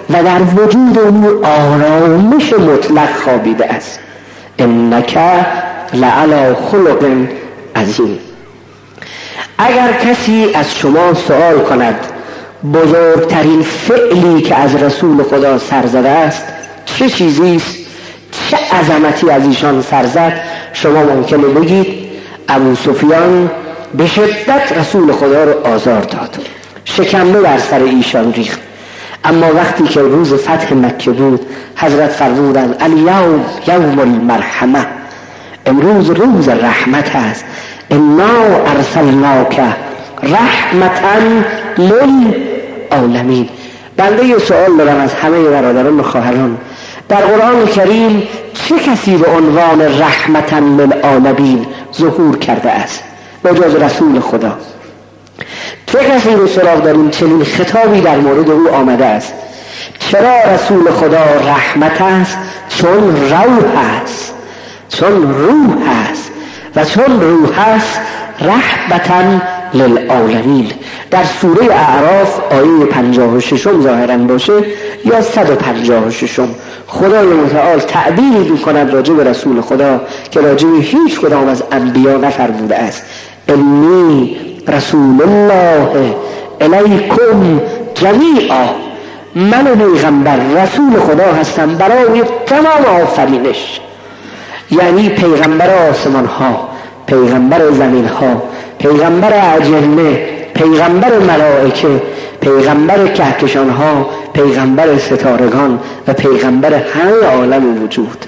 و در وجود او آرامش مطلق خوابیده است. انک لعلی خلق عظیم. اگر کسی از شما سوال کند بزرگترین فعلی که از رسول خدا سر زده است چه چیزیست، چه عظمتی از ایشان سر زد، شما ممکنه بگید ابو سفیان به شدت رسول خدا رو آزار داد، شکمه بر سر ایشان ریخت. اما وقتی که روز فتح مکه بود حضرت فرمودند الیوم یوم المرحمه، امروز روز رحمت است. انا ارسلناک رحمتا للعالمین. بنده یه سوال دارم از همه برادران و خواهران، در قرآن کریم چه کسی به عنوان رحمتا للعالمین ظهور کرده است بجز رسول خدا؟ چه کسی رو سراغ داریم چنین خطابی در مورد او آمده است؟ چرا رسول خدا رحمت است؟ چون روح است، چون روح است، و چون روح است رحمتا للعالمین. در سوره اعراف آیه 56 ظاهرا باشه یا 156 خدای متعال تعبیری می‌کند راجع به رسول خدا که راجع به هیچ کدام از انبیا نفرموده است. انی رسول الله الیکم جمیعا، من پیغمبر رسول خدا هستم برای تمام آفرینش. یعنی پیغمبر آسمان ها، پیغمبر زمین ها، پیغمبر اجنه، پیغمبر ملائکه، پیغمبر کهکشان ها، پیغمبر ستارگان و پیغمبر همه عالم وجود.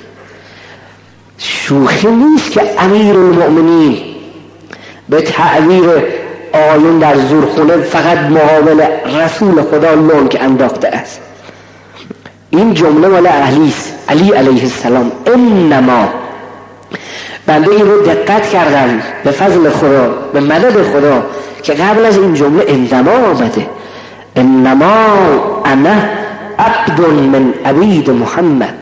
شوخی نیست که امیرالمؤمنین به تعبیر آیون در زورخونه فقط مقابل رسول خدا لنگ انداخته است. این جمله مال علی علیه السلام. انما، بنده این رو دقت کردم به فضل خدا، به مدد خدا که قبل از این جمله انما آمده. انما انا عبد من عبید محمد.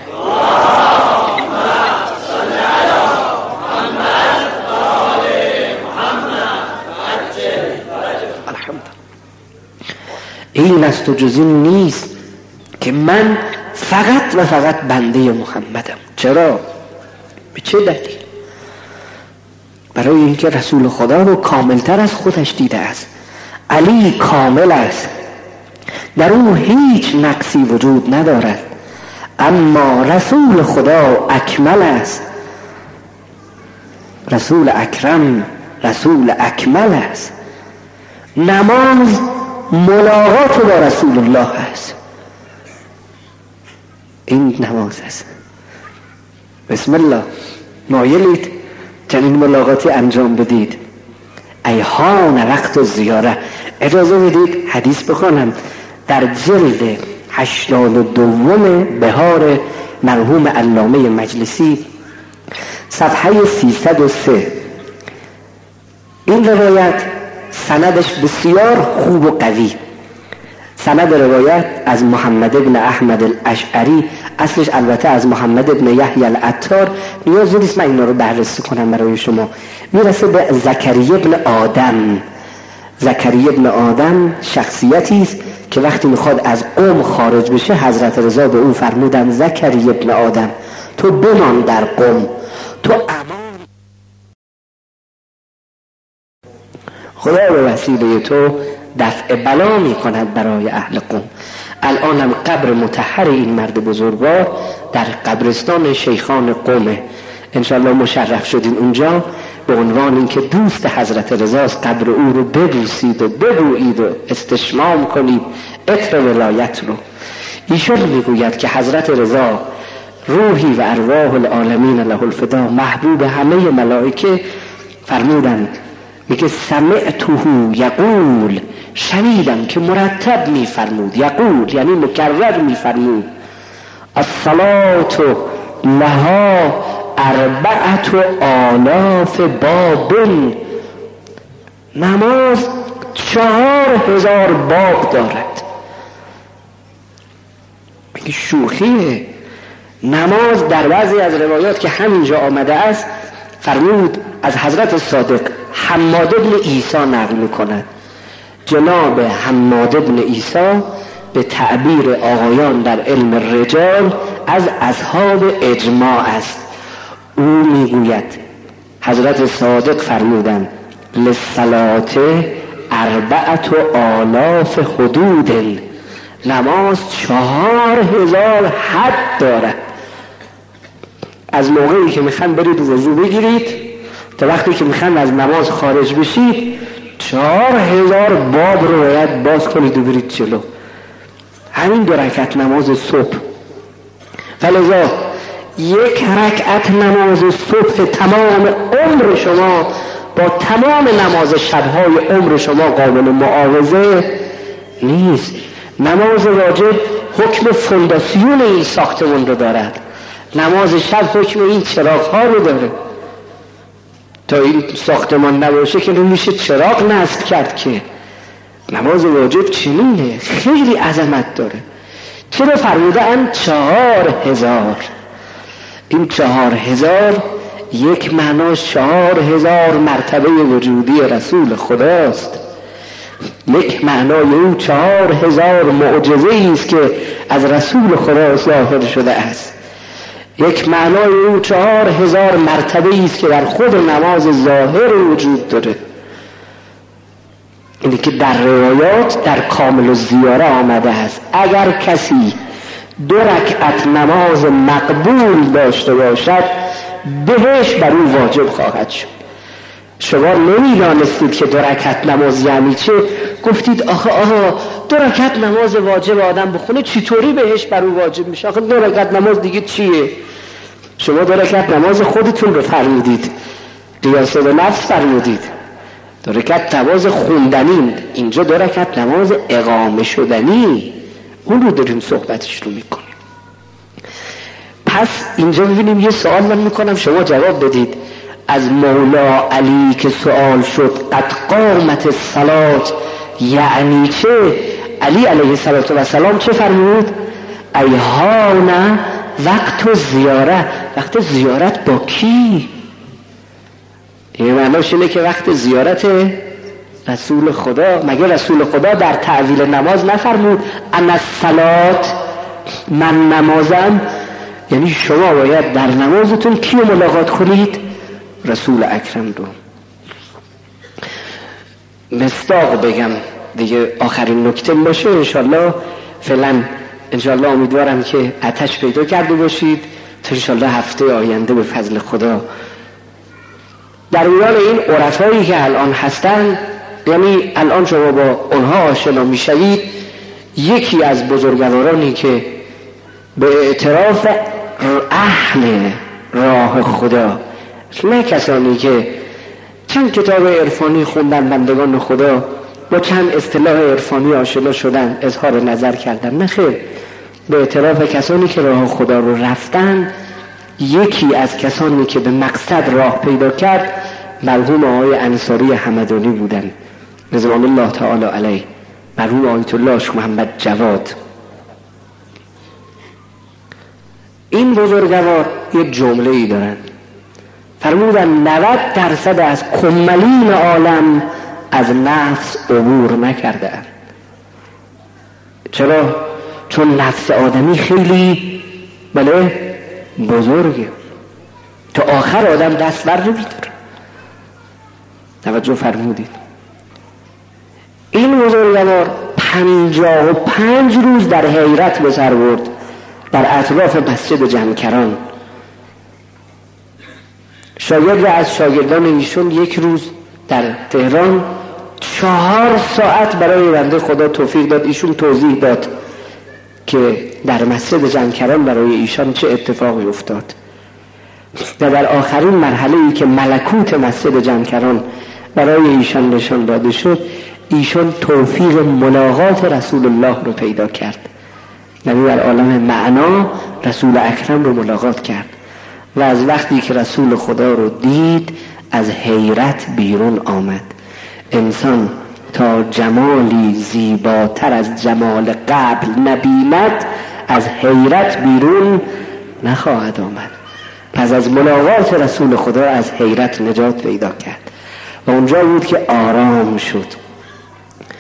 این است و جز این نیست که من فقط و فقط بنده محمدم. چرا؟ به چه دلیل؟ برای اینکه رسول خدا رو کاملتر از خودش دیده است. علی کامل است، در او هیچ نقصی وجود ندارد، اما رسول خدا اکمل است، رسول اکرم، رسول اکمل است. نماز ملاقات با رسول الله است. این نماز است. بسم الله، مایلید چنین ملاقاتی انجام بدید. ایهان وقت زیاره. اجازه بدید حدیث بخونم در جلد 82 بهار مرحوم علامه مجلسی صفحه 303. این روایت سندش بسیار خوب و قوی. سند روایت از محمد ابن احمد الاشعری، اصلش البته از محمد ابن یحیی العطار، نیاز نیست من اینا رو بررسی کنم برای شما. میرسه به زکریا ابن آدم. زکریا ابن آدم شخصیتی است که وقتی میخواد از قوم خارج بشه حضرت رضا به او فرمودن زکریا ابن آدم تو بمان در قوم، تو امان، خدا به وسیله تو دفع بلا می کند برای اهل قوم. الان هم قبر مطهر این مرد بزرگوار در قبرستان شیخان قومه. انشالله مشرف شدین اونجا به عنوان اینکه دوست حضرت رضاست قبر او رو ببوسید و ببویید و استشمام کنید عطر ولایت رو. ایشون میگوید که حضرت رضا روحی و ارواح العالمین له الفدا، محبوب همه ملائکه، فرمودند میگه سمعته یقول، شنیدم که مرتب میفرمود، یقول یعنی مکرر میفرمود الصلاة لها 4,000 باب، نماز 4,000 باب دارد. میگه شوخیه. نماز در بعضی از روایات که همینجا آمده است فرمود از حضرت صادق حماد بن عیسی نقل میکند. جناب حماد بن عیسی به تعبیر آقایان در علم رجال از اصحاب اجماع است. او میگوید حضرت صادق فرمودند للصلات 4000 حدود، نماز 4000 حد دارد. از موقعی که میخوان برید وضو بگیرید تا وقتی که میخوان از نماز خارج بشید 4000 باب رو باید باز کنید و برید جلو. همین 2 رکعت نماز صبح. فلذا 1 رکعت نماز صبح تمام عمر شما با تمام نماز شبهای عمر شما قابل معاوضه نیست. نماز واجب حکم فونداسیون این ساختمون رو دارد، نماز شب حکم این چراغ ها رو داره. تا این ساختمان نباشه که نمیشه چراغ نصب کرد. که نماز واجب چنینه، خیلی عظمت داره. چرا فرمودن 4000؟ این 4000 یک معناش 4000 مرتبه وجودی رسول خداست. یک معنای اون 4000 معجزه‌ای است که از رسول خدا ظاهر شده است. یک معنای اون 4000 مرتبه است که در خود نماز ظاهر وجود داره. اینه که در روایات در کامل الزیاره آمده است اگر کسی 2 رکعت نماز مقبول داشته باشد بهش بر او واجب خواهد شد. شما نمیدانستید که 2 رکعت نماز یعنی چه؟ گفتید آخه 2 رکعت نماز واجب آدم بخونه چطوری بهش بر او واجب میشه؟ آخه 2 رکعت نماز دیگه چیه؟ شما 2 رکعت نماز خودتون رو فرمودید، قیاس به نفس فرمودید. 2 رکعت نماز خوندنی، اینجا 2 رکعت نماز اقامه شدنی، اون رو داریم صحبتش رو میکنیم. پس اینجا ببینیم یه سوال من میکنم شما جواب بدید. از مولا علی که سوال شد قد قامت الصلات یعنی چه؟ علی علیه السلام چه فرمود؟ ایهانا وقت زیاره، وقت زیارت با کی؟ این معناش اینه که وقت زیارت رسول خدا. مگه رسول خدا در تعویل نماز نفرمود ان الصلات من نمازم؟ یعنی شما باید در نمازتون کی رو ملاقات کنید؟ رسول اکرم رو. مصداق بگم دیگه آخرین نکته باشه انشالله. فعلا انشالله امیدوارم که آتش پیدا کرده باشید تا انشالله هفته آینده به فضل خدا در میان این عرفایی که الان هستن، یعنی الان شما با اونها آشنا میشوید، یکی از بزرگوارانی که به اعتراف اهل راه خدا، نه کسانی که چند کتاب عرفانی خوندن بندگان خدا با چند اصطلاح عرفانی آشنا شدن اظهار نظر کردن، نه خیر، به اعتراف کسانی که راه خدا رو رفتن. یکی از کسانی که به مقصد راه پیدا کرد مرحوم آقای انصاری همدانی بودن رضوان الله تعالی علیه، مرحوم آیت الله شیخ محمد جواد. این بزرگوار یه جمله ای دارن، فرمودن 90% از کمالین عالم از نفس عبور نکرده اند. چرا؟ چون نفس آدمی خیلی بزرگه، تا آخر آدم دست بر نمی‌داره. توجه فرمودید. این بزرگوار 55 روز در حیرت به سر برد در اطراف مسجد جمکران. شاگرد از شاگردان ایشون یک روز در تهران 4 ساعت برای بنده خدا توفیق داد. ایشون توضیح داد که در مسجد جمکران برای ایشان چه اتفاقی افتاد و در آخرین مرحله‌ای که ملکوت مسجد جمکران برای ایشان نشان داده شد، ایشان توفیق ملاقات رسول الله رو پیدا کرد. یعنی در عالم معنا رسول اکرم رو ملاقات کرد و از وقتی که رسول خدا رو دید از حیرت بیرون آمد. انسان تا جمالی زیباتر از جمال قبل نبیند از حیرت بیرون نخواهد آمد. پس از ملاقات رسول خدا از حیرت نجات پیدا کرد و اونجا بود که آرام شد.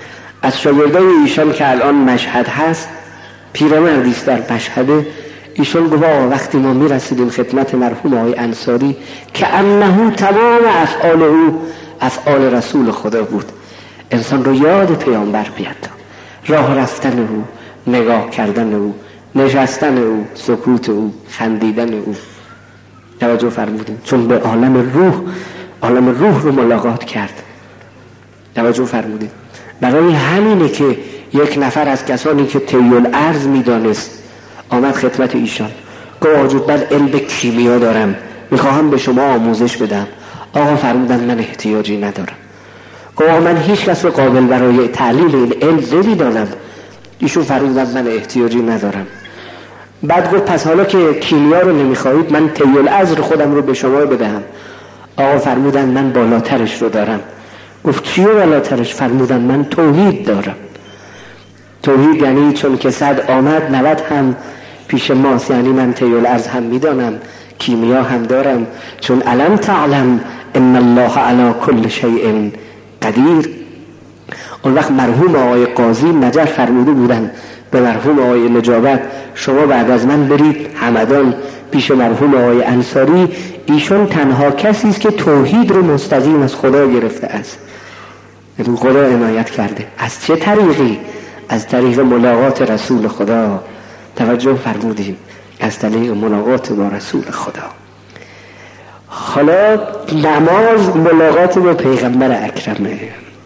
از شاگردای ایشان که الان مشهد هست، پیرمردی است در مشهد، ایشان گفت وقتی ما میرسیدیم خدمت مرحوم آقای انصاری که انه تمام افعال او افعال رسول خدا بود، انسان رو یاد پیامبر بیاد، راه رفتن او، نگاه کردن او، نشستن او، سکوت او، خندیدن او. توجه فرمودین؟ چون به عالم روح رو ملاقات کرد. توجه فرمودین؟ برای همینه که یک نفر از کسانی که طیل ارض میدانست آمد خدمت ایشان، گفت وجود من علم کیمیا دارم، میخواهم به شما آموزش بدم. آقا فرمودن من احتیاجی ندارم. گفت من هیچ کس رو قابل برای تعلیل این علم نمیدانم. ایشون فرمودن من احتیاجی ندارم. بعد گفت پس حالا که کیمیا رو نمیخواهید من طیل ارض خودم رو به شما بدهم. آقا فرمودن من بالاترش رو دارم. گفت چیه بالاترش؟ فرمودن من توحید دارم. توحید یعنی چون که 100 آمد 90 هم پیش ماست، یعنی من طیل ارض هم میدانم، کیمیا هم دارم. چون علم تعلم ان الله علی کل شیء قدیر. اون وقت مرحوم آقای قاضی نجف فرموده بودن به مرحوم آقای نجابت شما بعد از من برید همدان پیش مرحوم آقای انصاری، ایشون تنها کسی است که توحید رو مستقیم از خدا گرفته است، یعنی خدا عنایت کرده. از چه طریقی؟ از طریق ملاقات رسول خدا. توجه فرمودیم؟ از طریق ملاقات با رسول خدا. حالا نماز ملاقات با پیغمبر اکرمه.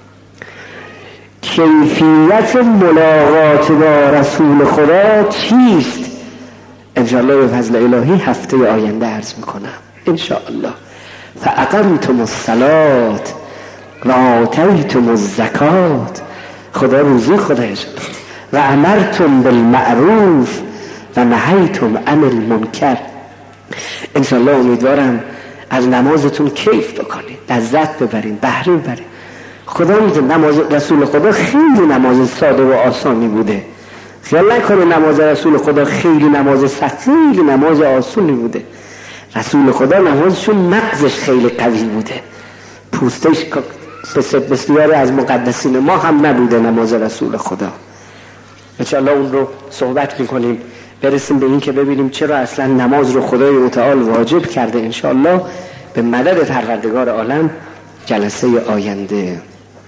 کیفیت ملاقات با رسول خدا چیست؟ انشاءالله به فضل الهی هفته آینده عرض میکنم انشاءالله. فاقمتم الصلاة و آتیتم الزکات، خدا روزی خدایش، و امرتم بالمعروف و نهیتم عن المنکر. انشاءالله امیدوارم از نمازتون کیف بکنید، لذت ببرید، بهره ببرید. خدا میدونه نماز رسول خدا خیلی نماز ساده و آسانی بوده. خیال نکنه نماز رسول خدا خیلی نماز سخت، خیلی نماز آسانی بوده. رسول خدا نمازشون مغزش خیلی قوی بوده، پوستش بسیاری از مقدسین ما هم نبوده نماز رسول خدا. انشاءالله اون رو صحبت میکنیم، برسیم به این که ببینیم چرا اصلا نماز رو خدای متعال واجب کرده. انشاءالله به مدد پروردگار عالم جلسه آینده.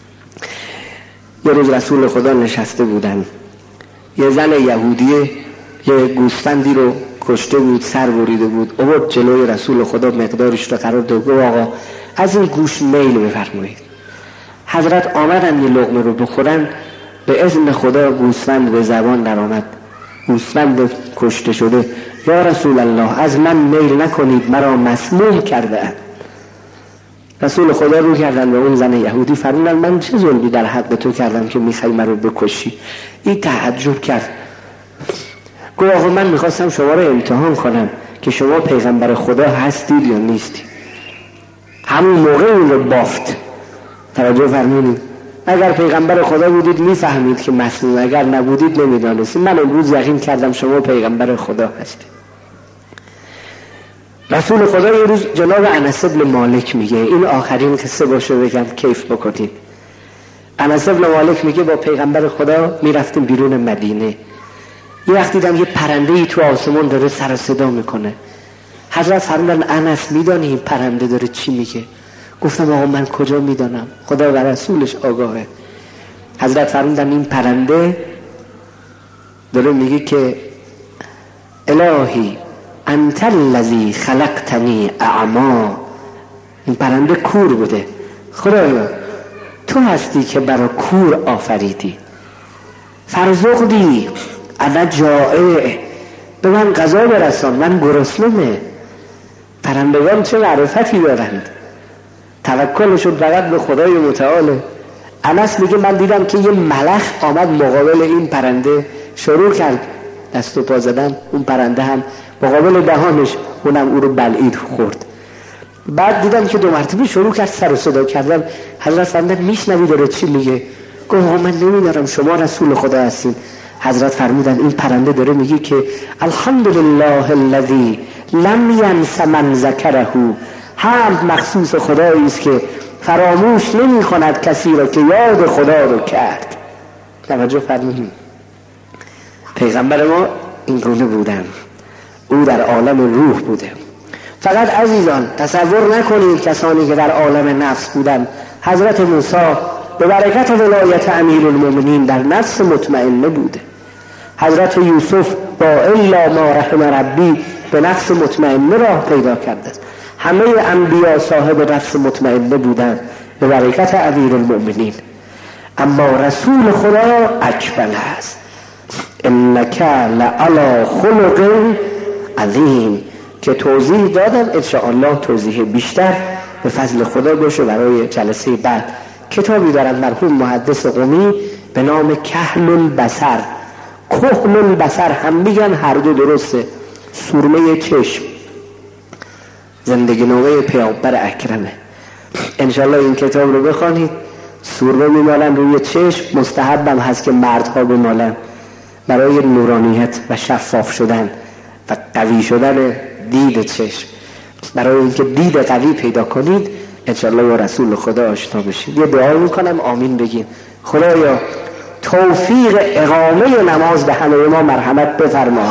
یه روز رسول خدا نشسته بودن، یه زن یهودیه یه گوسفندی رو کشته بود، سر بریده بود، آورد جلوی رسول خدا مقدارش رو قرار داد، گفت آقا از این گوشت میل بفرمایید. حضرت آمدن یه لقمه رو بخورن، به اذن خدا گوسفند به زبان در آمد، گوسفند کشته شده. یا رسول الله از من میل نکنید، مرا مسموم کرده ام. رسول خدا رو کردن به اون زن یهودی، فرمودن من چه ظلمی در حق تو کردم که میخوای مرا بکشی؟ این تعجب کرد، گفت آقا من میخواستم شما رو امتحان کنم که شما پیغمبر خدا هستید یا نیستید. همون موقع اون رو بافت. توجه فرمودید؟ اگر پیغمبر خدا بودید میفهمید که مسموم، اگر نبودید نمیدانستید. من امروز یقین کردم شما پیغمبر خدا هستید. رسول خدا یه روز جناب انس بن مالک میگه، این آخرین قصه باشه بگم کیف بکنید. انس بن مالک میگه با پیغمبر خدا میرفتیم بیرون مدینه، یه وقت دیدم یه پرنده‌ای تو آسمون داره سر و صدا میکنه. حضرت فرمودن انس میدانی این پرنده داره چی میگه؟ گفتم آقا من کجا میدانم، خدا و رسولش آگاهه. حضرت فرمودن این پرنده داره میگه که الهی انت الذی خلقتنی اعما. این پرنده کور بوده، خدایا تو هستی که برای کور آفریدی. فرزقنی انا جائع، به من غذا برسان من گرسنمه. پرندگان چه معرفتی دارند، توکلشون فقط به خدای متعاله. انس میگه من دیدم که یه ملخ آمد مقابل این پرنده شروع کرد دست و پا زدن، اون پرنده هم مقابل دهانش اونم او رو بلعید خورد. بعد دیدم که 2 مرتبه شروع کرد سر و صدا کردن. حضرت فرمودن میشنوی داره چی میگه؟ گفت من نمیدارم، شما رسول خدا هستین. حضرت فرمودن این پرنده داره میگه که الحمدلله الذی لم ینس من ذکره، حمد مخصوص خدایی است که فراموش نمی کند کسی را که یاد خدا رو کرد. توجه فرمودید. پیغمبر ما این گونه بودن، او در عالم روح بوده. فقط عزیزان تصور نکنید کسانی که در عالم نفس بودن. حضرت موسی به برکت ولایت امیرالمومنین در نفس مطمئنه بوده. حضرت یوسف با الا ما رحم ربی به نفس مطمئنه راه پیدا کرده است. همه انبیا صاحب نفس مطمئنه بودن به برکت امیرالمومنین. اما رسول خدا اکمل است. انک لعلی خلق عظیم که توضیح دادم، انشاءالله توضیح بیشتر به فضل خدا باشه برای جلسه بعد. کتابی دارم مرحوم محدث قمی به نام کحل البصر. کحل البصر هم میگن، هر دو درسته، سرمه چشم. زندگی نامه پیامبر اکرمه. انشاءالله این کتاب رو بخوانید. سرمه میمالن روی چشم، مستحبم هست که مردها بمالن برای نورانیت و شفاف شدن و قوی شدن دید چشم. برای اینکه دید قوی پیدا کنید انشاءالله با رسول خدا آشنا بشید. یه دعا میکنم، آمین بگین. خدایا توفیق اقامه نماز به همه ما مرحمت بفرما.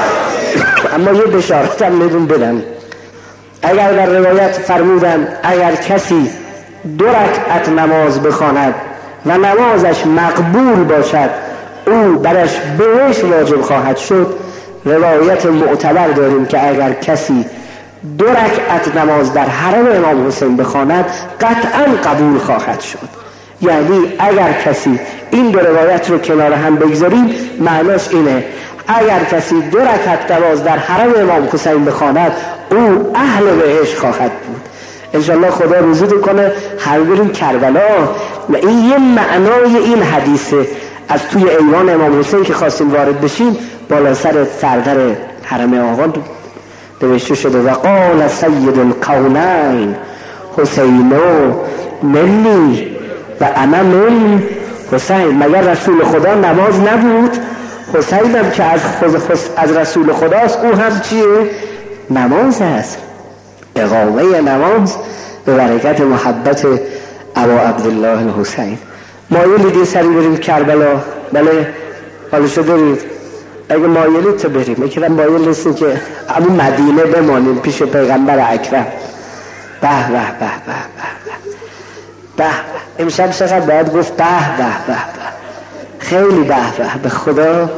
اما یه بشارتم میدون بدم. اگر در روایت فرمودن اگر کسی 2 رکعت نماز بخواند و نمازش مقبول باشد او برش بهشت واجب خواهد شد. روایت معتبر داریم که اگر کسی 2 رکعت نماز در حرم امام حسین بخواند قطعا قبول خواهد شد. یعنی اگر کسی، این 2 روایت رو کنار هم بگذاریم، معناش اینه اگر کسی 2 رکعت نماز در حرم امام حسین بخواند او اهل بهشت خواهد بود. انشاءالله خدا روزی کنه هر بریم کربلا. و این یه معنای این حدیثه از توی ایوان امام حسین که خواستیم وارد بشیم، بالا سر سردر حرم آقا نوشته شده و قال سید القونین حسینو منی و انا من حسین. مگر رسول خدا نماز نبود؟ حسینم که از رسول خداست، او هم چیه؟ نماز است. اقامه نماز به برکت محبت ابا عبدالله الحسین. مایلی دی سری بریم کربلا؟ بله حالشو دارید؟ اگه مایلی تو بریم. اگه مایل نیستیم که همون مدینه بمانیم پیش پیغمبر اکرم. به به به به به به. امشب چقدر باید گفت به به به به. خیلی به به به خدا.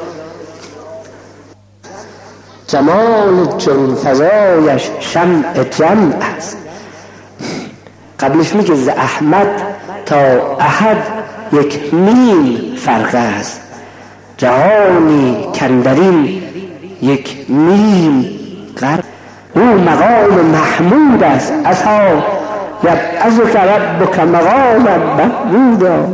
جمال جن فضایش شمع جمع است. قبلش میگه ز احمد تا احد 1 میل فرق است. جهانی کندرین 1 میل غرب. او مقام محمود است. اصحا یبعثک ربک مقام محمودا.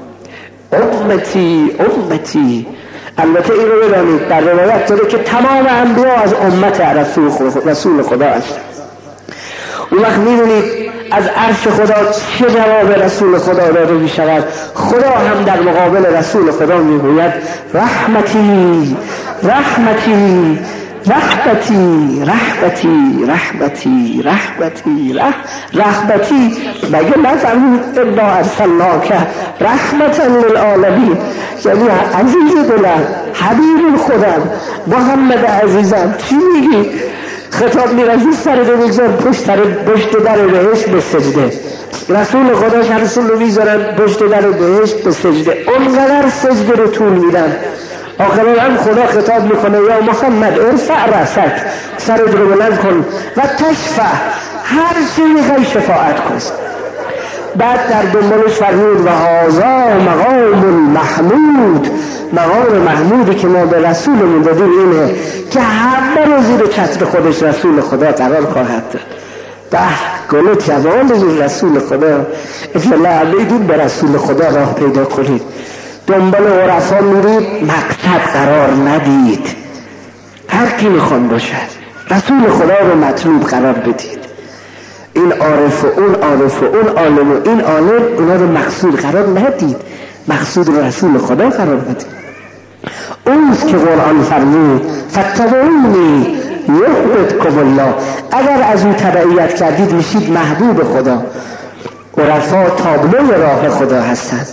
امتی امتی. البته این رو بدانید در روایت داره که تمام انبیا از امت رسول خدا هستند. اون وقت میدونید از عرش خدا چه جواب رسول خدا داده می شود. خدا هم در مقابل رسول خدا میگوید رحمتی رحمتی رحمتی رحمتی رحمتی رحمتی رحمتی. مگه نفرمود انا ارسلناک رحمتا للعالمین؟ یعنی عزیز دلم، حبیب خودم، محمد عزیزم، چی میگی؟ خطاب میرسی سر دو بگذار پشت در بهشت به سجده. رسول خداش رسول رو میذارن پشت در بهشت به سجده. اونقدر سجده رو طول میدن. آخران هم خدا خطاب میکنه یا محمد ارفع رأسک، سرت رو بلند کن و تشفع، هر چی میخوای شفاعت کن. بعد در دنبالش فرمود و هذا مقام المحمود. مقام محمودی که ما به رسولمون دادیم اینه که همه رو زیر چتر خودش رسول خدا قرار خواهد داد. به گل جوال این رسول خدا. انشاءالله علیدون به رسول خدا راه پیدا کنید. دنبال عرفا میرید مقصد قرار ندید. هر کی میخوان باشد رسول خدا رو مطلوب قرار بدید. این عارف و اون عارف و اون عالم و این عالم، اونا رو مقصود قرار ندید. مقصود رو رسول خدا قرار بدید. اونست که قرآن فرمود فاتبعونی یحببکم الله. اگر از اون تبعیت کردید میشید محبوب خدا. عرفا تابلوی راه خدا هستند.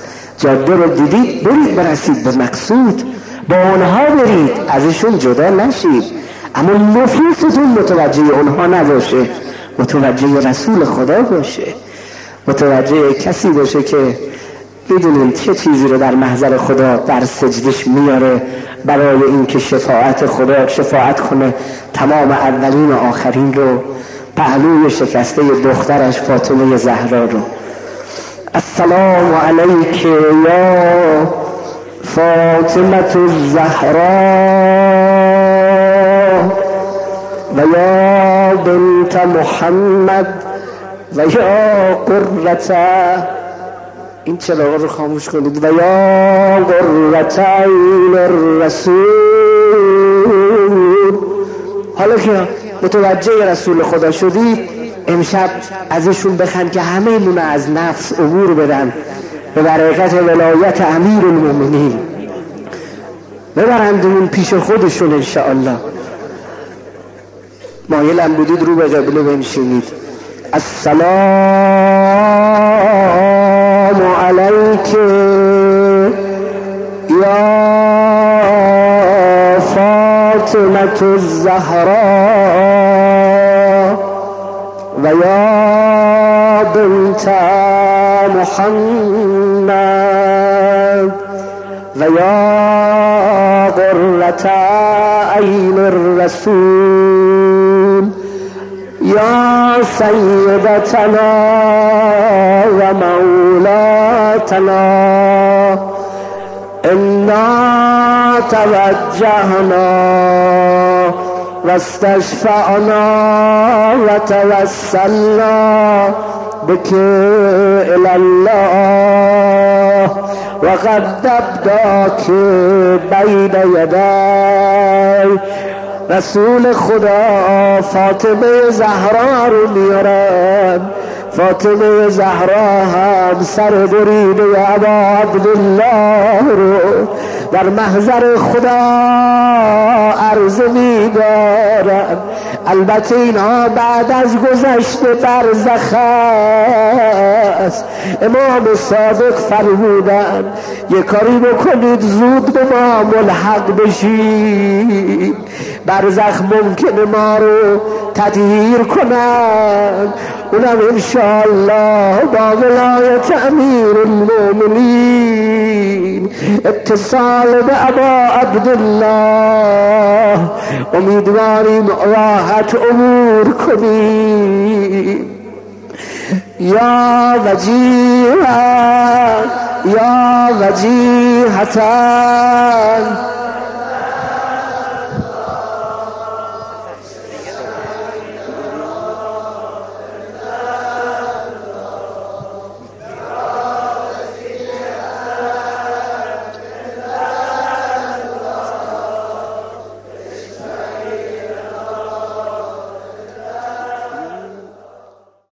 جاده رو دیدید برید برسید به مقصود، با اونها برید، ازشون جدا نشید، اما نفوستون متوجه اونها نباشه، متوجه رسول خدا باشه، متوجه کسی باشه که بدونید چه چیزی رو در محضر خدا در سجدش میاره برای اینکه شفاعت خدا شفاعت کنه تمام اولین و آخرین رو، پهلوی شکسته دخترش فاطمه زهرا رو. السلام علیک یا فاطمه الزهرا و یا بنت محمد و یا قرة، این چراغ رو خاموش کنید، و یا قرة عین الرسول. حالا که متوجه رسول خدا شدید امشب ازشون بخند که همه مونه از نفس عبور بدن به برکت ولایت امیر المؤمنین، ببرندمون پیش خودشون انشاءالله. مایلم بودید رو به قبله بنشینید. السلام علیک یا فاطمه الزهرا و یا بنت محمد و یا قرة عین الرسول یا سیدتنا و مولاتنا انا توجهنا و استشفعنا و توسلنا بك الى الله و قدبناک بین یدی. رسول خدا فاطمه زهرا رو میارن، فاطمه زهرا هم سر بریده ابا عبدالله رو در محضر خدا عرضه می‌دارن. البته اینا بعد از گذشت برزخ است. امام صادق فرمودن یه کاری بکنید زود به ما ملحق بشید، برزخ ممکنه ما رو تطهیر کنن، اونم انشاءالله با ولایت امیر المؤمنین اتصال به ابا عبدالله امیدواریم راحت امور کنیم. یا وجیها یا وجیهتن